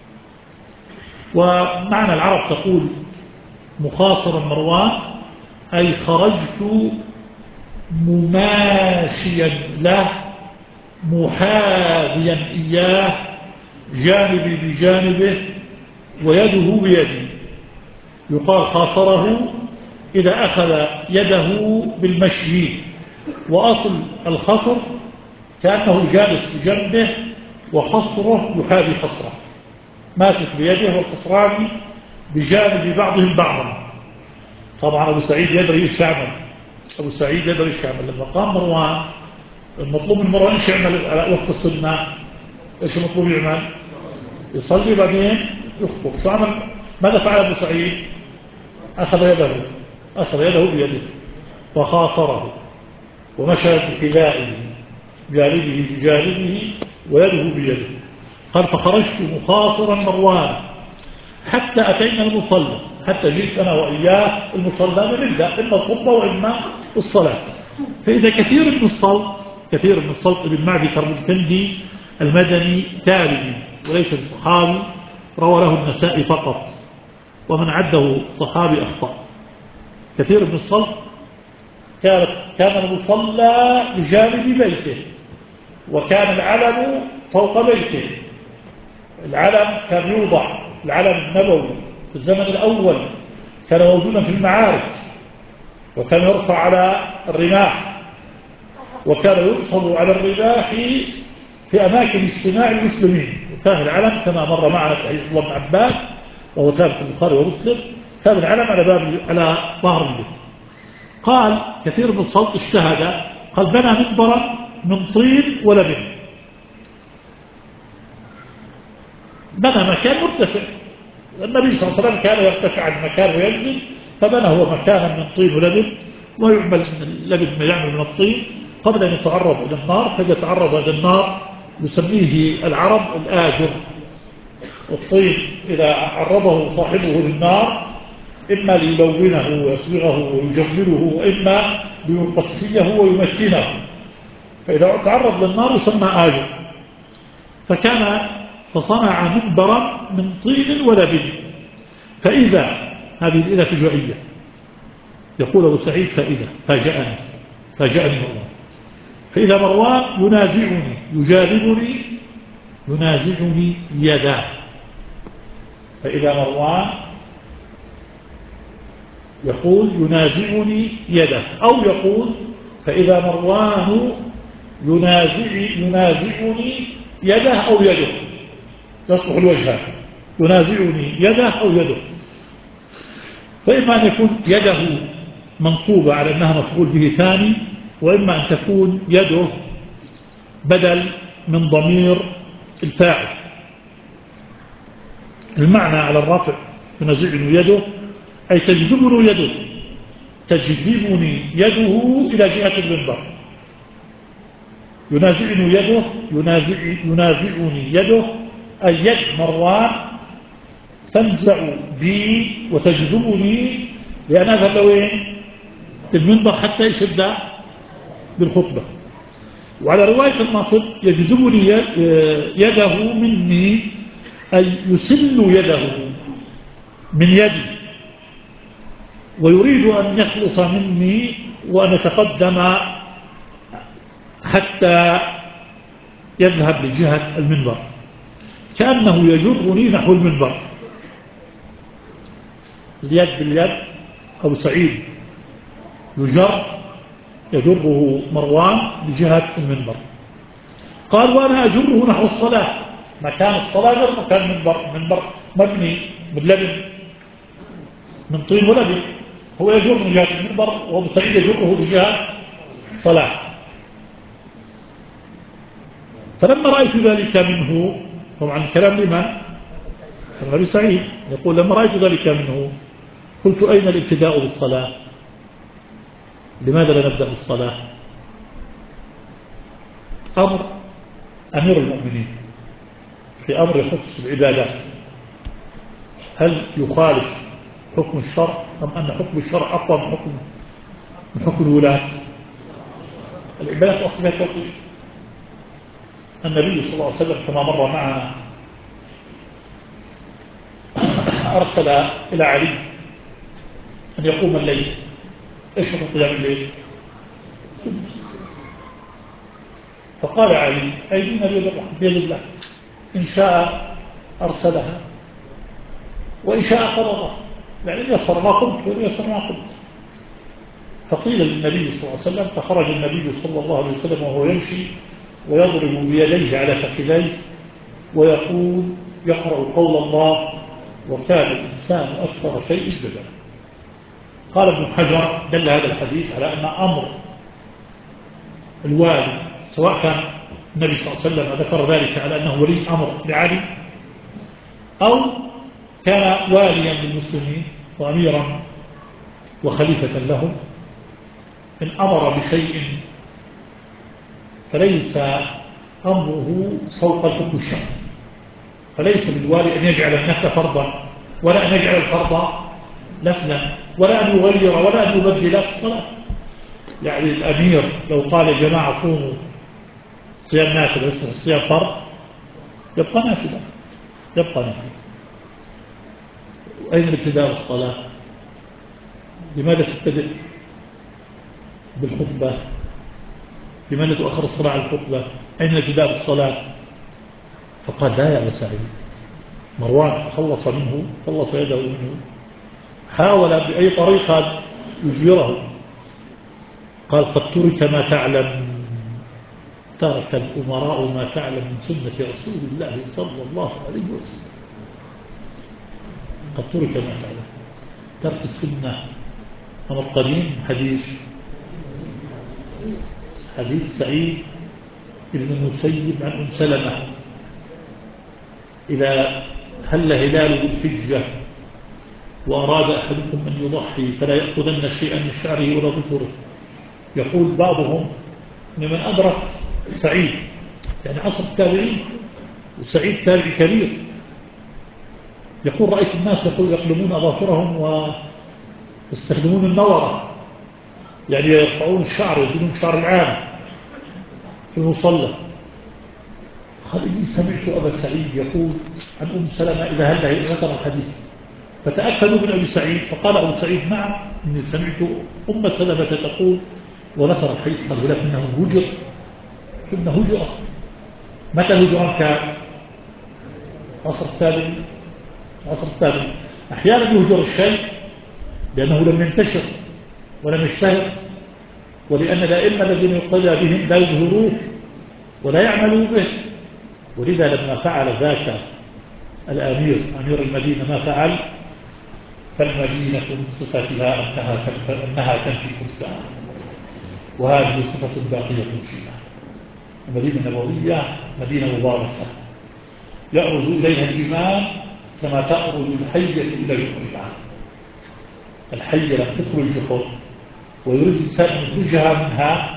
ومعنى العرب تقول مخاصرا مروان أي خرجت مماشيا له محاذيا إياه، جانبي بجانبه ويده بيدي. يقال خاصره إذا أخذ يده بالمشي، وأصل الخصر كأنه جالس بجنبه وخصره يحاذي خصره، ماسك بيده والخصران بجانب بعضهم بعضا. طبعا أبو سعيد يدري إيش يعمل. أبو سعيد يدري إيش يعمل. لما قام مروان المطلوب من مروان إيش يعمل على وقت السنة؟ إيش المطلوب يعمل؟ يصلي بعدين يخطب. شو عمل؟ ماذا فعل أبو سعيد؟ أخذ يده بيده وخاصره ومشى بحذائه، جانبه بجانبه ويده بيده. قال فخرجت مخاصرا مروان حتى أتينا المصلى، حتى جئت أنا وإياه المصلى، نبدأ إما الخطبة وإما الصلاة. فإذا كثير من الصلت بن معدي كرمكندي المدني تابعي وليس صحابي، روى له النسائي فقط، ومن عده صحابي أخطأ. كثير من الصلت كان المصلى بجانب بيته، وكان العلم فوق بيته. العلم كان يوضع، العلم النبوي في الزمن الأول كان موجودا في المعارك، وكان يرفع على الرماح، وكان يرفض على الرماح في أماكن اجتماع المسلمين. وكان العلم كما مر معنا في حديث الله بن عباس وهو ثابت في البخاري ومسلم، كان العلم على ظهر البيت. قال كثير من الصوت اجتهد، قال بنى منبرا من طين ولبن، بنى مكان مرتفع. النبي صلى الله عليه وسلم كان يرتفع المكان وينزل، فبنى هو مكانا من طين ولبن، ويعمل من اللبن ما يعمل من الطين قبل أن يتعرض إلى النار. فإذا تعرض إلى النار يسميه العرب الآجر. الطين إذا عرضه صاحبه للنار إما ليلونه ويصبغه ويجمله، وإما ليقصيه ويمكنه، فإذا تعرض للنار يسمى آجر. فصنع منبرا من طين ولبن. فإذا هذه الإذا فجائية، يقول أبو سعيد فإذا فاجأني الله، فإذا مروان ينازعني يجاذبني يداه. فإذا مروان يقول ينازعني يده، أو يقول فإذا مروان ينازعني يده أو يده، يصلح الوجهان، ينازعني يده أو يده. فإما أن يكون يده منصوبة على أنها مفعول به ثاني، وإما أن تكون يده بدل من ضمير الفاعل. المعنى على الرفع ينازعني يده أي تجذبني يده إلى جهة المنبر. ينازعني يده أي يد مروان تنزع بي وتجذبني لأن أذهب لوين؟ المنبر حتى يشد بالخطبة. وعلى رواية الناصب يجذبني يده مني أي يسل يده من يدي، ويريد أن يخلص مني وأن يتقدم حتى يذهب لجهة المنبر، كأنه يجرني نحو المنبر. اليد باليد. أبو سعيد يجر يجره مروان بجهة المنبر. قال وأنا أجره نحو الصلاة، مكان الصلاة غير مكان منبر مبني من لبن، من طين ولبن، هو يجر من جهة المنبر وأبو سعيد يجره بجهة الصلاة. فلما رأيت ذلك منه، طبعا الكلام لمن؟ أبي سعيد يقول لما رأيت ذلك منه قلت أين الابتداء بالصلاة؟ لماذا لا نبدأ بالصلاة؟ أمر أمير المؤمنين في أمر يخص العبادات، هل يخالف حكم الشرع أم أن حكم الشرع أقوى من حكم الولاة؟ العبادات أصلها توقيف. النبي صلى الله عليه وسلم كما مر معنا أرسل إلى علي أن يقوم الليل. إيش هو قيام الليل؟ فقال علي أيدينا بيد الله، إن شاء أرسلها وإن شاء قررها، يعني يسر ما قلت وإن يسر ما قلت. فقيل للنبي صلى الله عليه وسلم، فخرج النبي صلى الله عليه وسلم وهو يمشي ويضرب بيديه على فخذيه ويقول يقرأ قول الله وكان الإنسان أكثر شيء جدلا. قال ابن حجر دل هذا الحديث على أن أمر الوالي، سواء كان النبي صلى الله عليه وسلم ذكر ذلك على أنه ولي أمر لعلي أو كان واليا للمسلمين وأميرا وخليفة لهم، إن أمر بشيء فليس أمره فوق الحكم الشرعي، فليس للوالي أن يجعل النفل فرضا ولا أن يجعل الفرض نفلا ولا أن يغير ولا أن يبدل في الصلاة. يعني الأمير لو قال يا جماعة صوموا صيام نافلة ويصبح الصيام فرض يبقى نافلة، يبقى نافلة. أين الابتداء بالصلاة؟ لماذا تبتدئ بالخطبة؟ لماذا تؤخر الصلاة على الخطبة؟ أين الابتداء بالصلاة؟ فقال لا يا أبا سعيد. مروان خلص منه، خلص يده منه، حاول بأي طريقة يجبره. قال قد ترك ما تعلم، ترك الأمراء ما تعلم من سنة رسول الله صلى الله عليه وسلم. قد ترك ما تعلم، ترك السنة. أمر قديم. حديث سعيد بن المسيب عن أم سلمة إذا هل هلال بالحجة وأراد أحدكم أن يضحي فلا يأخذن شيئا من شعره ولا ظفره. يقول بعضهم لمن أدرك سعيد يعني عصر التابعين، وسعيد تابعي كبير، يقول رأيت الناس يقلمون أظافرهم ويستخدمون النورة، يعني يرفعون الشعر ويزيدون شعر العام في المصلى. قال إني سمعت أبا سعيد يقول عن أم سلمة إذا هل ذكر الحديث، فتأكدوا من أبي سعيد. فقال أبو سعيد نعم إني سمعت أم سلمة تقول وذكر الحديث. قال ولكنه هجر، ثم هجر. متى الهجران كان؟ عصر التابعين. عصر التابعين أحيانا يهجر الشيء لأنه لم ينتشر ولم يشتهر، ولأن الأئمة الذين يقتدى بهم لا يظهروه ولا يعملوا به. ولذا لما فعل ذاك الأمير أمير المدينة ما فعل، فالمدينة من صفتها أنها تنفي فرسها، وهذه صفة باقية فيها. المدينة النبوية مدينة مباركة يأرز إليها الإيمان كما تأرز الحية إلى جحرها. الحية لم تدخل الجحر ويريد الإنسان أن يخرجها منها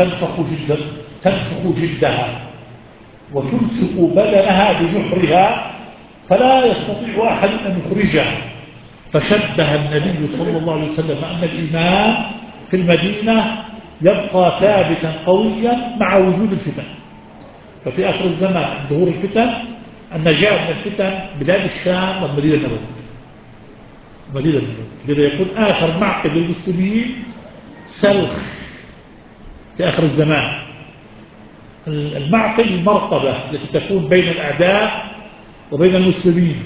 تنفخ جلدها وتلصق بدنها بجحرها فلا يستطيع أحد أن يخرجها. فشبه النبي صلى الله عليه وسلم أن الإيمان في المدينة يبقى ثابتا قويا مع وجود الفتن. ففي آخر الزمان ظهور الفتن النجاة من الفتن بلاد الشام والمدينة النبوية. لذا يكون آخر معقد للمسلمين سلخ في آخر الزمان. المعقل المرقبة التي تكون بين الأعداء وبين المسلمين،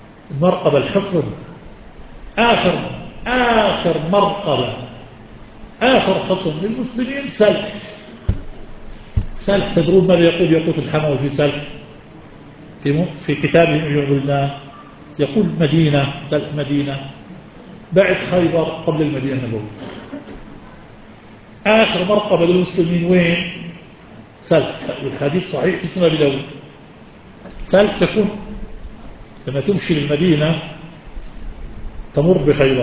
المرقبة الحصن، آخر مرقبة آخر خصم للمسلمين سلح. سلح تدرون ماذا يقول يقوت الحموي في سلح في كتابه معجم البلدان؟ يقول مدينة، سلح مدينة بعد خيبر قبل المدينة النبوية. آخر مرقبة للمسلمين وين؟ سلح. والحديث صحيح في سنن أبي داود. سلح تكون لما تمشي للمدينة تمر بخيبر،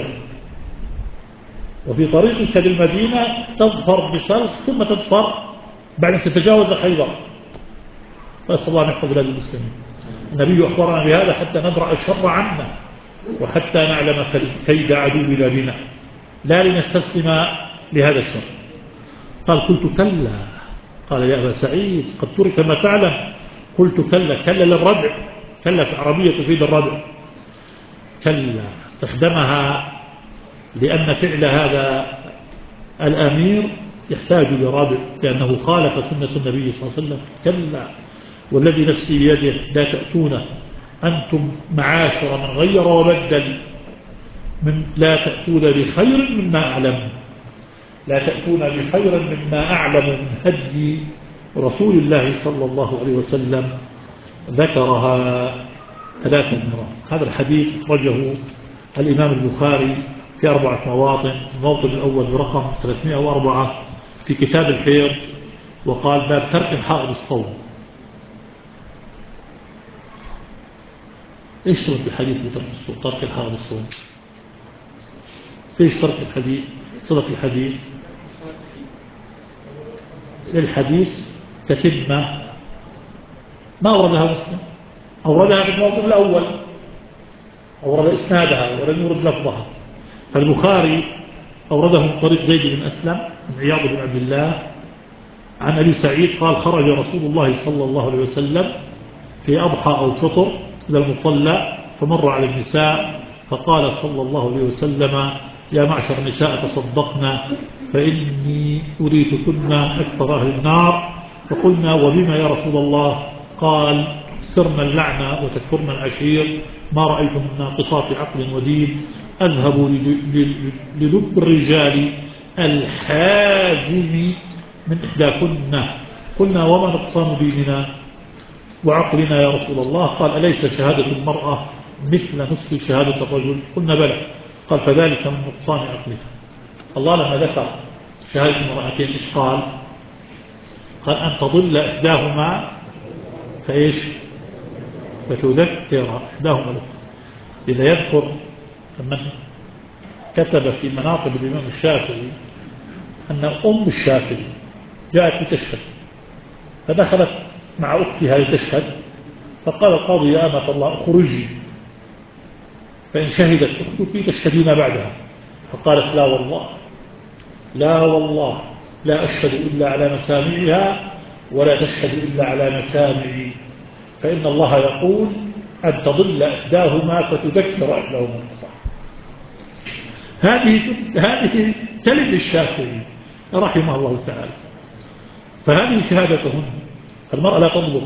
وفي طريقك للمدينة تظفر بسلح ثم تظفر بعد أن تتجاوز خيبر. فأسأل الله أن يحفظ بلاد المسلمين. النبي أخبرنا بهذا حتى ندرأ الشر عنا وحتى نعلم كيد عدونا بنا، لا لنستسلم لهذا الشر. قال قلت كلا. قال يا أبا سعيد قد ترك ما تعلم. قلت كلا. كلا للردع، كلا في عربية تفيد الردع. كلا استخدمها لأن فعل هذا الأمير يحتاج لردع لأنه خالف سنة النبي صلى الله عليه وسلم. كلا والذي نفسي بيده لا تأتون أنتم معاشر من غير وبدل لا تأتون بخير مما أعلم، لا تأتون بخير مما أعلم من هدي رسول الله صلى الله عليه وسلم. ذكرها 3 مرات. هذا الحديث أخرجه الإمام البخاري في 4 مواطن. الموطن الأول برقم 304 في كتاب الحيض، وقال باب ترك حائض الصوم. ايش صورة الحديث ترك الحائض الصوم؟ ايش ترك الحديث؟ صورة الحديث الحديث كتمة ما أوردها مسلم، أوردها في الموضوع الأول، أورد إسنادها ولم يورد لفظها. فالبخاري أورده من طريق زيد بن أسلم من عياض بن عبد الله عن أبي سعيد قال خرج رسول الله صلى الله عليه وسلم في أضحى أو فطر إلى المصلى فمر على النساء فقال صلى الله عليه وسلم يا معشر النساء تصدقنا فإني أريتكن أكثر أهل النار. فقلنا وبما يا رسول الله؟ قال تكثرن اللعنة وتكفرن العشير ما رأيتم ناقصات عقل ودين أذهب للب الرجال الحازم من إحداكن. قلنا وما نقصان ديننا وعقلنا يا رسول الله؟ قال أليس شهادة المرأة مثل نصف شهادة الرجل؟ قلنا بلى. قال فذلك من نقصان عقلها. الله لما ذكر شهادة المرأتين إيش قال؟ قال أن تضل إحداهما فإيش؟ فتذكر إحداهما الأخرى. إذا يذكر من كتب في مناقب الإمام الشافعي أن أم الشافعي جاءت لتشهد فدخلت مع أختها لتشهد فقال القاضي يا أمة الله اخرجي فإن شهدت أختك تشهدين بعدها. فقالت لا والله لا والله لا أشهد إلا على مسامعها ولا تشهد إلا على مسامعي فإن الله يقول أن تضل إحداهما فتذكر إحداهما الأخرى. هذه تلد الشافعي رحمه الله تعالى. فهذه شهادتهن المرأة لا تضبط.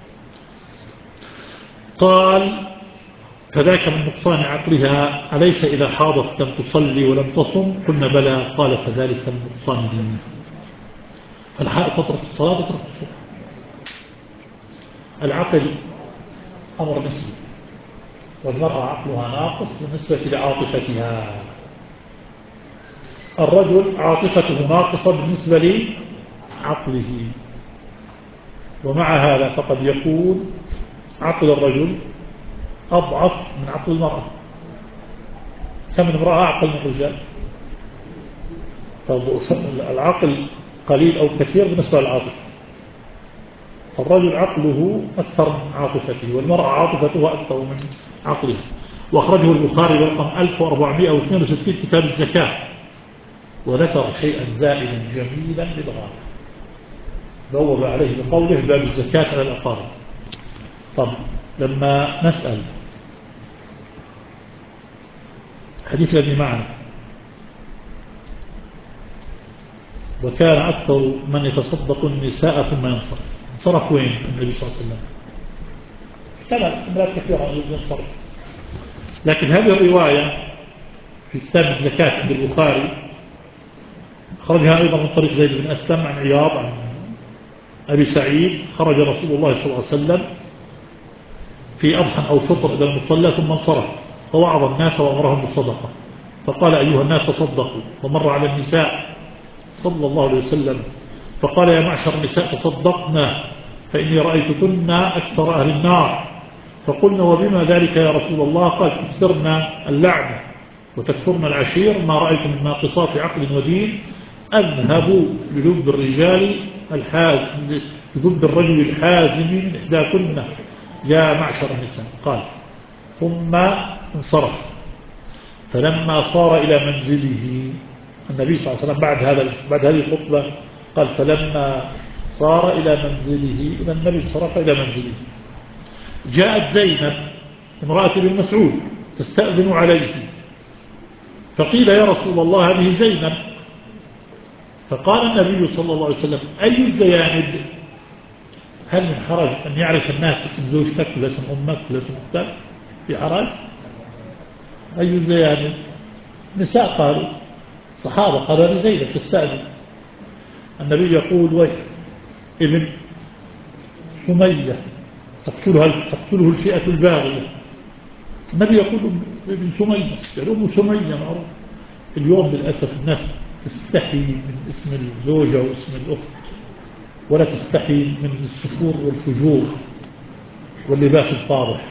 قال فذاك من نقصان عقلها أليس إذا حاضت لم تصلي ولم تصم؟ قلنا بلى. قال فذلك من نقصان دينها. فالحائض تترك الصلاة تترك الصلاة. العقل أمر نسبي والمرأة عقلها ناقص بالنسبة لعاطفتها. الرجل عاطفته ناقصة بالنسبة لعقله، ومع هذا فقد يكون عقل الرجل أضعف من عقل المرأة. كم من امرأة أعقل من الرجال؟ العقل قليل أو كثير بالنسبة للعاطفة. الرجل عقله أكثر من عاطفته والمرأة عاطفته أكثر من عقله. وأخرجه البخاري برقم 1462 كتاب الزكاة وذكر شيئا زائدا جميلا للغاية بوب عليه بقوله باب الزكاة على الأقارب. طب لما نسأل الحديث الذي معنا وكان أكثر من يتصدق النساء ثم انصرف وين النبي صلى الله عليه وسلم؟ كان امرأة كثيرة ينصرف. لكن هذه الرواية في كتاب الزكاة عند البخاري أخرجها أيضا من طريق زيد بن أسلم عن عياض عن أبي سعيد: خرج رسول الله صلى الله عليه وسلم في أضحى أو فطر إلى المصلى ثم انصرف فوعظ الناس وأمرهم بالصدقة، فقال: أيها الناس تصدقوا. ومر على النساء صلى الله عليه وسلم فقال: يا معشر النساء تصدقنا فإني رأيتكن أكثر أهل النار. فقلنا: وبما ذلك يا رسول الله؟ قال: تكثرن اللعنة وتكثرن العشير، ما رأيت من ناقصات عقل ودين أذهب للب الرجال للب الرجل الحازم من إحداكن يا معشر النساء. قال: ثم انصرف. فلما صار إلى منزله النبي صلى الله عليه وسلم بعد هذه الخطبة قال: فلما صار إلى منزله، إلى النبي انصرف إلى منزله، جاءت زينب امرأة ابن مسعود تستأذن عليه، فقيل: يا رسول الله هذه زينب. فقال النبي صلى الله عليه وسلم: أي الزيانب؟ هل من حرج أن يعرف الناس اسم زوجتك ولا اسم أمك ولا اسم أختك؟ في حرج؟ أي الزيانب؟ نساء قالوا، الصحابة قالوا: هذه زينب تستأذن. النبي يقول: ويح ابن سمية تقتله الفئة الباغية. النبي يقول: ابن سمية، يعني أم سمية معروف. اليوم للأسف الناس تستحي من اسم الزوجة واسم الأخت، ولا تستحي من السفور والفجور واللباس الفاضح.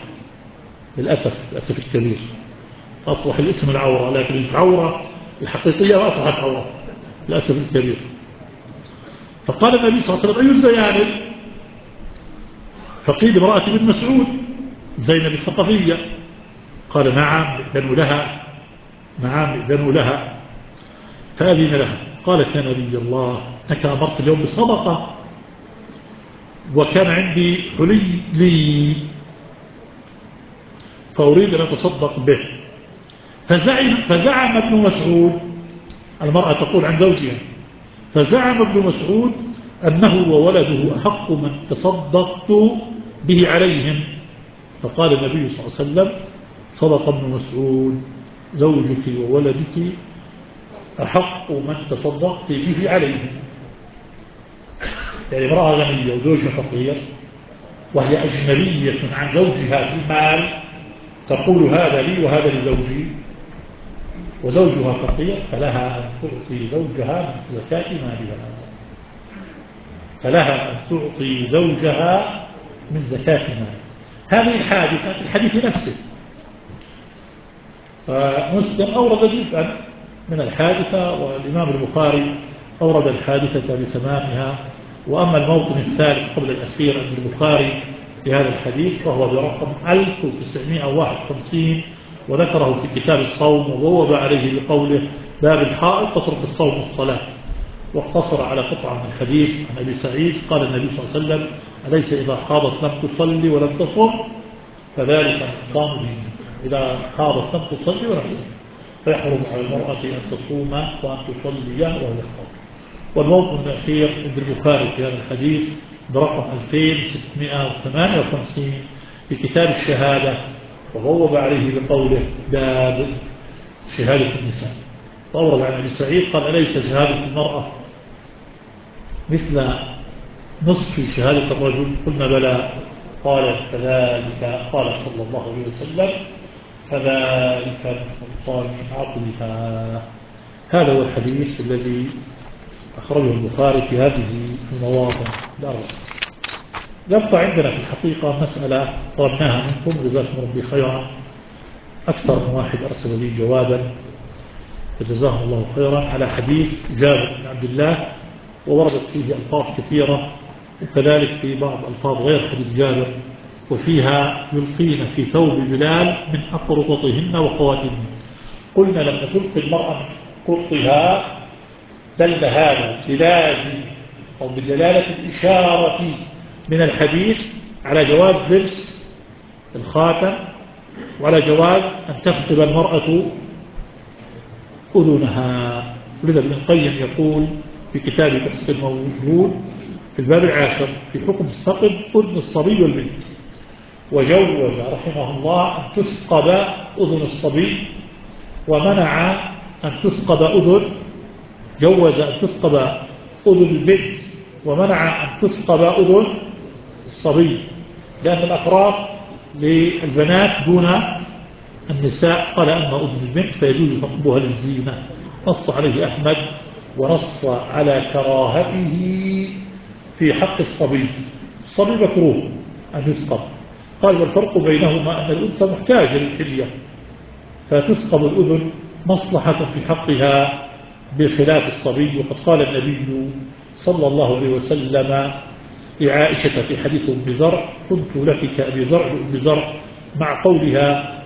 للأسف الكبير أصبح الاسم العورة، لكن العورة الحقيقية أصبحت عورة للأسف الكبير. فقال النبي صلى الله عليه وسلم: أي الزيانب؟ فقيل: امرأة ابن مسعود زينب الثقفية. قال: نعم ائذنوا لها، نعم ائذنوا لها. فأذن لها. قالت: يا نبي الله، أنك أمرت اليوم بصدقة وكان عندي حلي لي فأريد أن أتصدق به. فزعم ابن مسعود، المرأة تقول عن زوجها، فزعم ابن مسعود أنه وولده أحق من تصدقت به عليهم. فقال النبي صلى الله عليه وسلم: صدق ابن مسعود، زوجك وولدك أحق من تصدقت به عليهم. يعني امرأة غنية وزوجها فقير وهي أجنبية عن زوجها في المال، تقول: هذا لي وهذا لزوجي، وزوجها فقير، فلها أن تعطي زوجها من زكاة مالها، فلها أن تعطي زوجها من زكاة مالها. هذه الحادثة في الحديث نفسه، فمسلم أورد جزءا من الحادثة، والإمام البخاري أورد الحادثة بتمامها. وأما الموطن الثالث قبل الأخير عند البخاري في هذا الحديث فهو برقم 1951، وذكره في كتاب الصوم، وبوب عليه بقوله: باب الحائض تترك الصوم والصلاة، واقتصر على قطعة من الحديث عن أبي سعيد قال النبي صلى الله عليه وسلم: أليس إذا حاضت لم تصلي ولم تصم فذلك نقصان دينها. إذا حاضت لم تصلي ولم تصم فيحرم على المرأة أن تصوم وأن تصلي وهي حاضة. والموطن الأخير عند البخاري في هذا الحديث برقم 2658 في كتاب الشهادة، وبوب عليه بقوله: باب شهادة النساء. وأورد عن أبي سعيد قال: أليس شهادة المرأة مثل نصف شهادة الرجل؟ قلنا: بلى. قال: كذلك قال صلى الله عليه وسلم: فذلك من نقصان عقلها. هذا هو الحديث الذي أخرجه البخاري في هذه المواضع الأربعة. يبقى عندنا في الحقيقة مسألة طلبناها منكم جزاكم ربي خيرا، أكثر من واحد أرسل لي جوابا فجزاهم الله خيرا، على حديث جابر بن عبد الله، ووردت فيه ألفاظ كثيرة، وكذلك في بعض ألفاظ غير حديث جابر، وفيها يلقين في ثوب بلال من أقرطتهن وخواتمهن. قلنا: لما تلقي المرأة من قرطها دل هذا بلازم أو بدلالة الإشارة من الحديث على جواز لبس الخاتم، وعلى جواز أن تثقب المرأة أذنها. لذا ابن القيم يقول في كتاب تفسير الموجود في الباب 10 في حكم الثقب أذن الصبي والبنت، وجوز رحمه الله أن تثقب أذن الصبي، ومنع أن تثقب أذن جوز أن تثقب أذن البنت ومنع أن تثقب أذن الصبي، لأن الأطراف للبنات دون النساء. قال أما أذن البنت فيجوز ثقبها للزينة. نص عليه أحمد ونص على كراهته في حق الصبي. الصبي مكروه أن يثقب. قال والفرق بينهما أن الأنثى محتاجة للحلية فتثقب الأذن مصلحة في حقها بخلاف الصبي. وقد قال النبي صلى الله عليه وسلم لعائشة في حديث أم زرع كنت لك كأبي زرع لأم زرع، مع قولها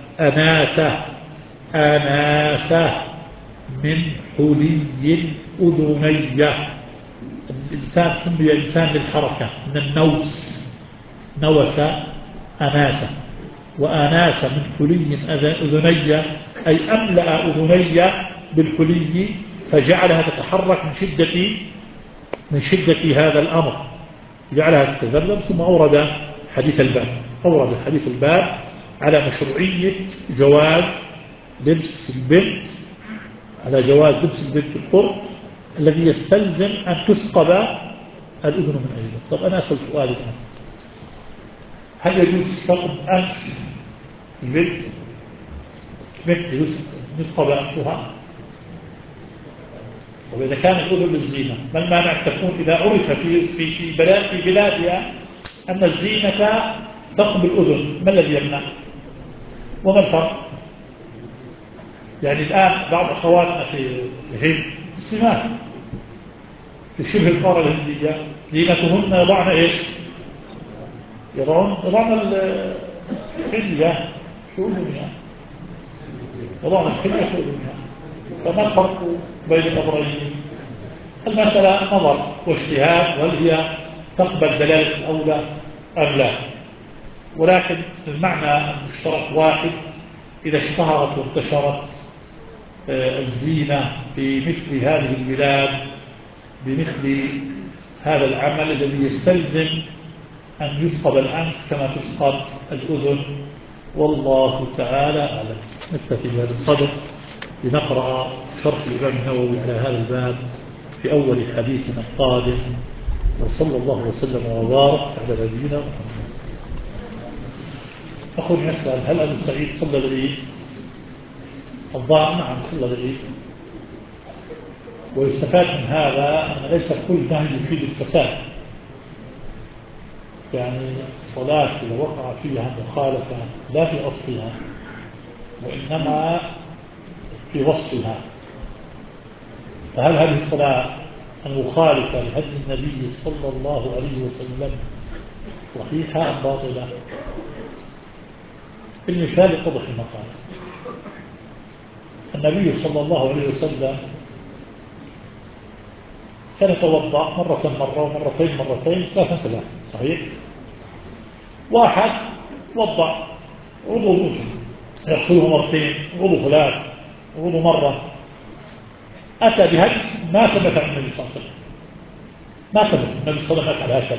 آناسة من حلي أذني. الإنسان سمي إنسان للحركة من النوس، نوس أناسة، وآناسة من حلي أذني أي أملأ أذني بالحلي فجعلها تتحرك من شدة هذا الأمر، جعلها تتذلل. ثم أورد حديث الباب على مشروعية جواز لبس البنت، القرب الذي يستلزم أن تثقب الأذن من أجله. طب أنا أسأل سؤال الآن، هل يجوز ثقب أنف البنت؟ يجوز يثقب أنفها؟ وإذا كان الأذن للزينة ما المانع تكون إذا عرف في بلادها أن الزينة ثقب الأذن، ما الذي يمنع؟ وما الفرق؟ يعني الآن بعض أخواتنا في الهند مسلمات في شبه القارة الهندية زينتهن يضعن إيش؟ يضعن الحلية شؤونها، يضعن الحلية شؤونها. فما الفرق بين الأمرين؟ المسألة نظر واجتهاد، وهل هي تقبل دلالة الأولى أم لا؟ ولكن المعنى المشترك واحد. إذا اشتهرت وانتشرت الزينة في مثل هذه البلاد بمثل هذا العمل الذي يستلزم أن يثقب الأنف كما تثقب الأذن، والله تعالى أعلم. نكتفي بهذا القدر لنقرأ شرح الإمام النووي على هذا الباب في أول حديثنا القادم، وصلى الله وسلم وبارك على نبينا محمد. أخوي يسأل هل أبو سعيد صلى العيد؟ الظاهر نعم صلى العيد. ويستفاد من هذا أن ليس كل نهي يفيد الفساد، يعني الصلاة إذا وقع فيها مخالفة لا في أصلها وإنما في وصفها، فهل هذه الصلاة المخالفة لهدي النبي صلى الله عليه وسلم صحيحة أم باطلة؟ المثال يتضح المقال. النبي صلى الله عليه وسلم كان يتوضأ مرة ومرتين ثلاثة، صحيح؟ واحد وضأ وضوء يغسله مرتين، وضوء ثلاث، وضوء مرة، أتى بهدي ما ثبت عن النبي صلى الله عليه وسلم، ما ثبت النبي صلى الله عليه وسلم هكذا.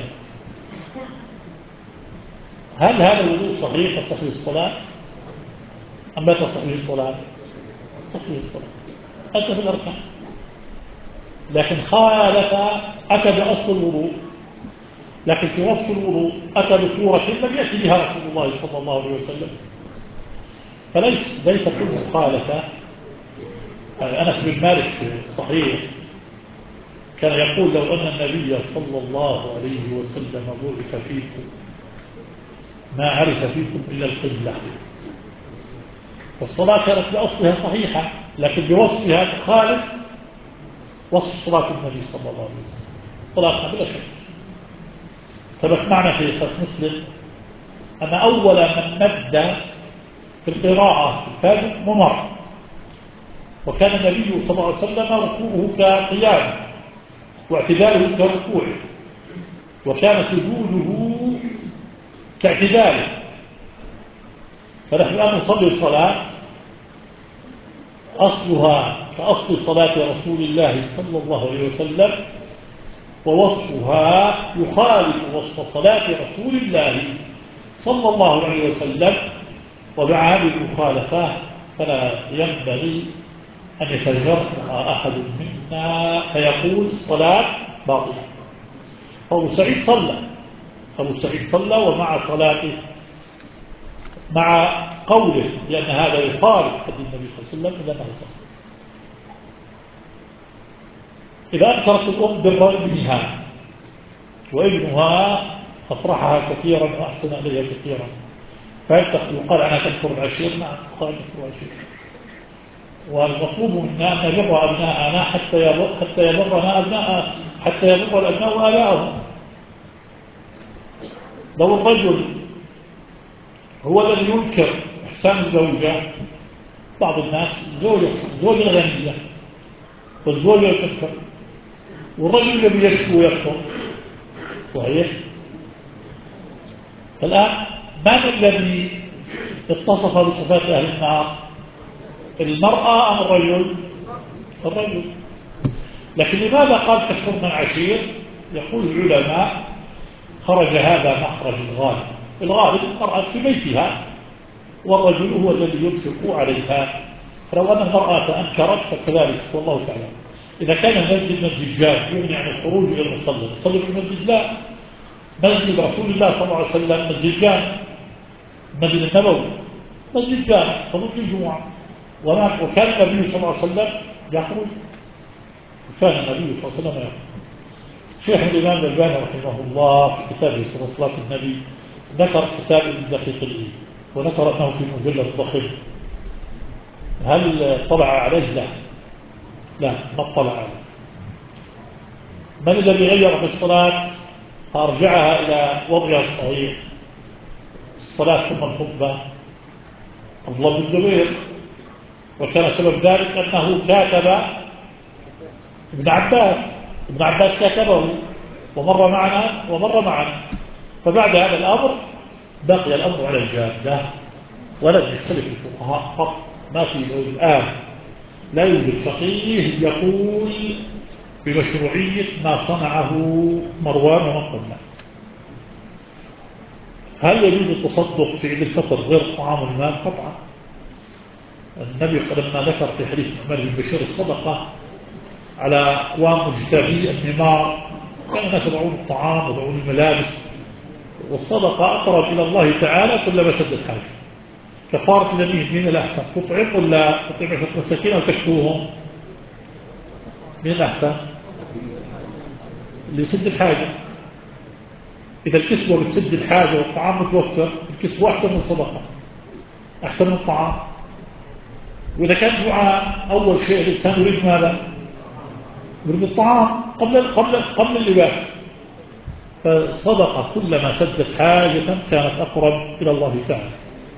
هل هذا الوضوء صحيح تصح به الصلاة أم لا تصح به الصلاة؟ تصح به الصلاة، أتى في الأركان، لكن خالف، أتى بأصل الوضوء، لكن في وصف الوضوء أتى بصورة لم يأتي بها رسول الله صلى الله عليه وسلم. فليس كل مخالفة. أنس بن مالك في الصحيح كان يقول لو أن النبي صلى الله عليه وسلم بعث فيكم ما عرف فيكم إلا القبلة. فالصلاة كانت بأصلها صحيحة لكن بوصفها تخالف وصف صلاة النبي صلى الله عليه وسلم، صلاة بلا شك. ثبت معنا في صحيح مسلم أن أول من مد في القراءة في الفجر عمر، وكان النبي صلى الله عليه وسلم ركوعه كقيام واعتداله كركوعه، وكان سجوده كاعتداله. فنحن الآن نصلي الصلاة أصلها كأصل صلاة رسول الله صلى الله عليه وسلم، ووصفها يخالف وصف صلاة رسول الله صلى الله عليه وسلم. ومع هذه المخالفة فلا ينبغي أن يتجرأ أحد منا فيقول الصلاة باطلة. أبو سعيد صلى ومع صلاته مع قوله لأن هذا يخالف هدي النبي صلى الله عليه وسلم لأنه صلى. إذا أنكرت الأم بر ابنها وابنها أفرحها كثيرا وأحسن إليها كثيرا يقال عنها تكفر العشير. نعم تقال تكفر العشير. والمطلوب منا أن نبر أبناءنا حتى يبر الأبناء آباءهم. لو الرجل هو الذي ينكر إحسان الزوجة، بعض الناس زوجة غنية والزوجة تكفر، والرجل الذي يشكو يكفر. صحيح. الآن من الذي اتصف بصفات أهل النار؟ المرأة أم الرجل؟ الرجل. لكن لماذا قال تكفرنا العشير؟ يقول العلماء خرج هذا مخرج الغالب المرأة في بيتها والرجل هو الذي ينفق عليها. فلو أن المرأة أنكرت فكذلك والله تعالى. إذا كان المسجد مسجد جاد يغني عن الخروج إلى المصلى، يصلي في المسجد؟ لا. مسجد رسول الله صلى الله عليه وسلم مسجد جاد، مسجد النبوي مسجد جاد صلوا في الجمعة. وكان النبي صلى الله عليه وسلم يخرج، وكان النبي صلى الله عليه وسلم يخرج. شيخ الإمام الألباني رحمه الله في كتابه صلاة النبي ذكر كتاب الدقيق الإيد وذكر أنه في مجلد ضخم. هل طلع عليه؟ لا ما اطلع عليه. من الذي غير في الصلاة فأرجعها إلى وضعها الصحيح، الصلاة ثم الخطبة؟ عبد الله بن الزبير. وكان سبب ذلك أنه كاتب ابن عباس كاتبه ومر معنا فبعد هذا الأمر بقي الأمر على الجادة ولم يختلف الفقهاء قط. ما في الآن لا يوجد فقيه يقول بمشروعية ما صنعه مروان ومن قبله. هل يجوز التصدق في عيد الفطر غير طعام المال؟ قطعا. النبي لما ذكر في حديث عمر بن بشير الصدقة على أقوام مجتبي الثمار، كان الناس يضعون الطعام ويضعون الملابس، والصدقة أقرب إلى الله تعالى كلما سدت حاجة. كفارة اليمين من الأحسن؟ تطعم ولا تطعم 10 مساكين أو تكسوهم؟ من الأحسن؟ اللي يسد الحاجة. إذا الكسوة بتسد الحاجة والطعام متوفر، الكسوة أحسن من الصدقة، أحسن من الطعام. وإذا كان دعاء أول شيء الإنسان يريد ماذا؟ يريد الطعام قبل اللباس. فالصدقة كلما سدت حاجة كانت أقرب إلى الله تعالى.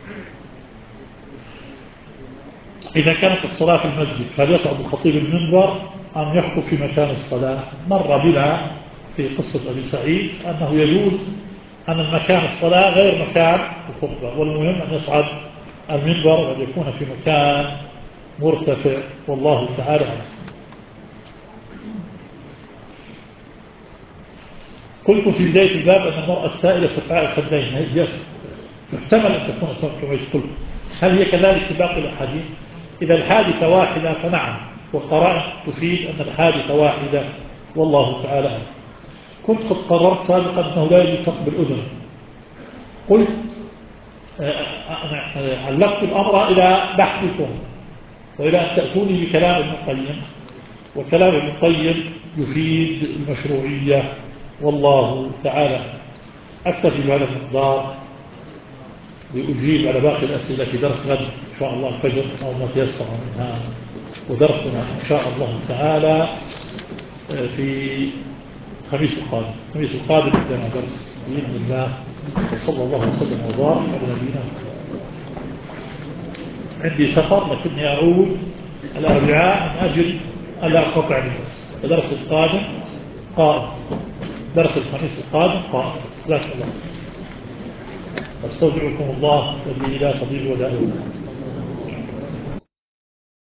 إذا كانت الصلاة في المسجد فهل يصعد الخطيب المنبر أم يخطب في مكان الصلاة؟ مر بنا في قصة أبي سعيد أنه يجوز أن المكان الصلاة غير مكان الخطبة، والمهم أن يصعد المنبر وأن يكون في مكان مرتفع والله تعالى عنه. قلت في بداية الباب أن المرأة السائلة تفعل الخدين يحتمل أن تكون أصلا كما قلت. هل هي كذلك في باقي الأحاديث؟ إذا الحادثة واحدة فنعم، والقرائن تفيد أن الحادثة واحدة والله تعالى عنه. كنت قد قررت سابقا أنه لا يجب ثقب الأذن. قلت علقت الأمر إلى بحثكم وإلى أن تأتوني بكلام ابن القيم، وكلام ابن القيم يفيد المشروعية والله تعالى. أكتفي بهذا المقدار لأجيب على باقي الأسئلة في درس غد إن شاء الله الفجر أو ما تيسر منها، ودرسنا إن شاء الله تعالى في الخميس القادم عندنا درس بإذن الله. وصلى الله وسلم وبارك على نبينا. عندي سفر لكني أعود الأربعاء من أجل ألا أقطع الدرس. الدرس القادم قائم، درس الخميس القادم قائم. لا شاء الله. أستودعكم الله الذي لا تضيع ودائعه.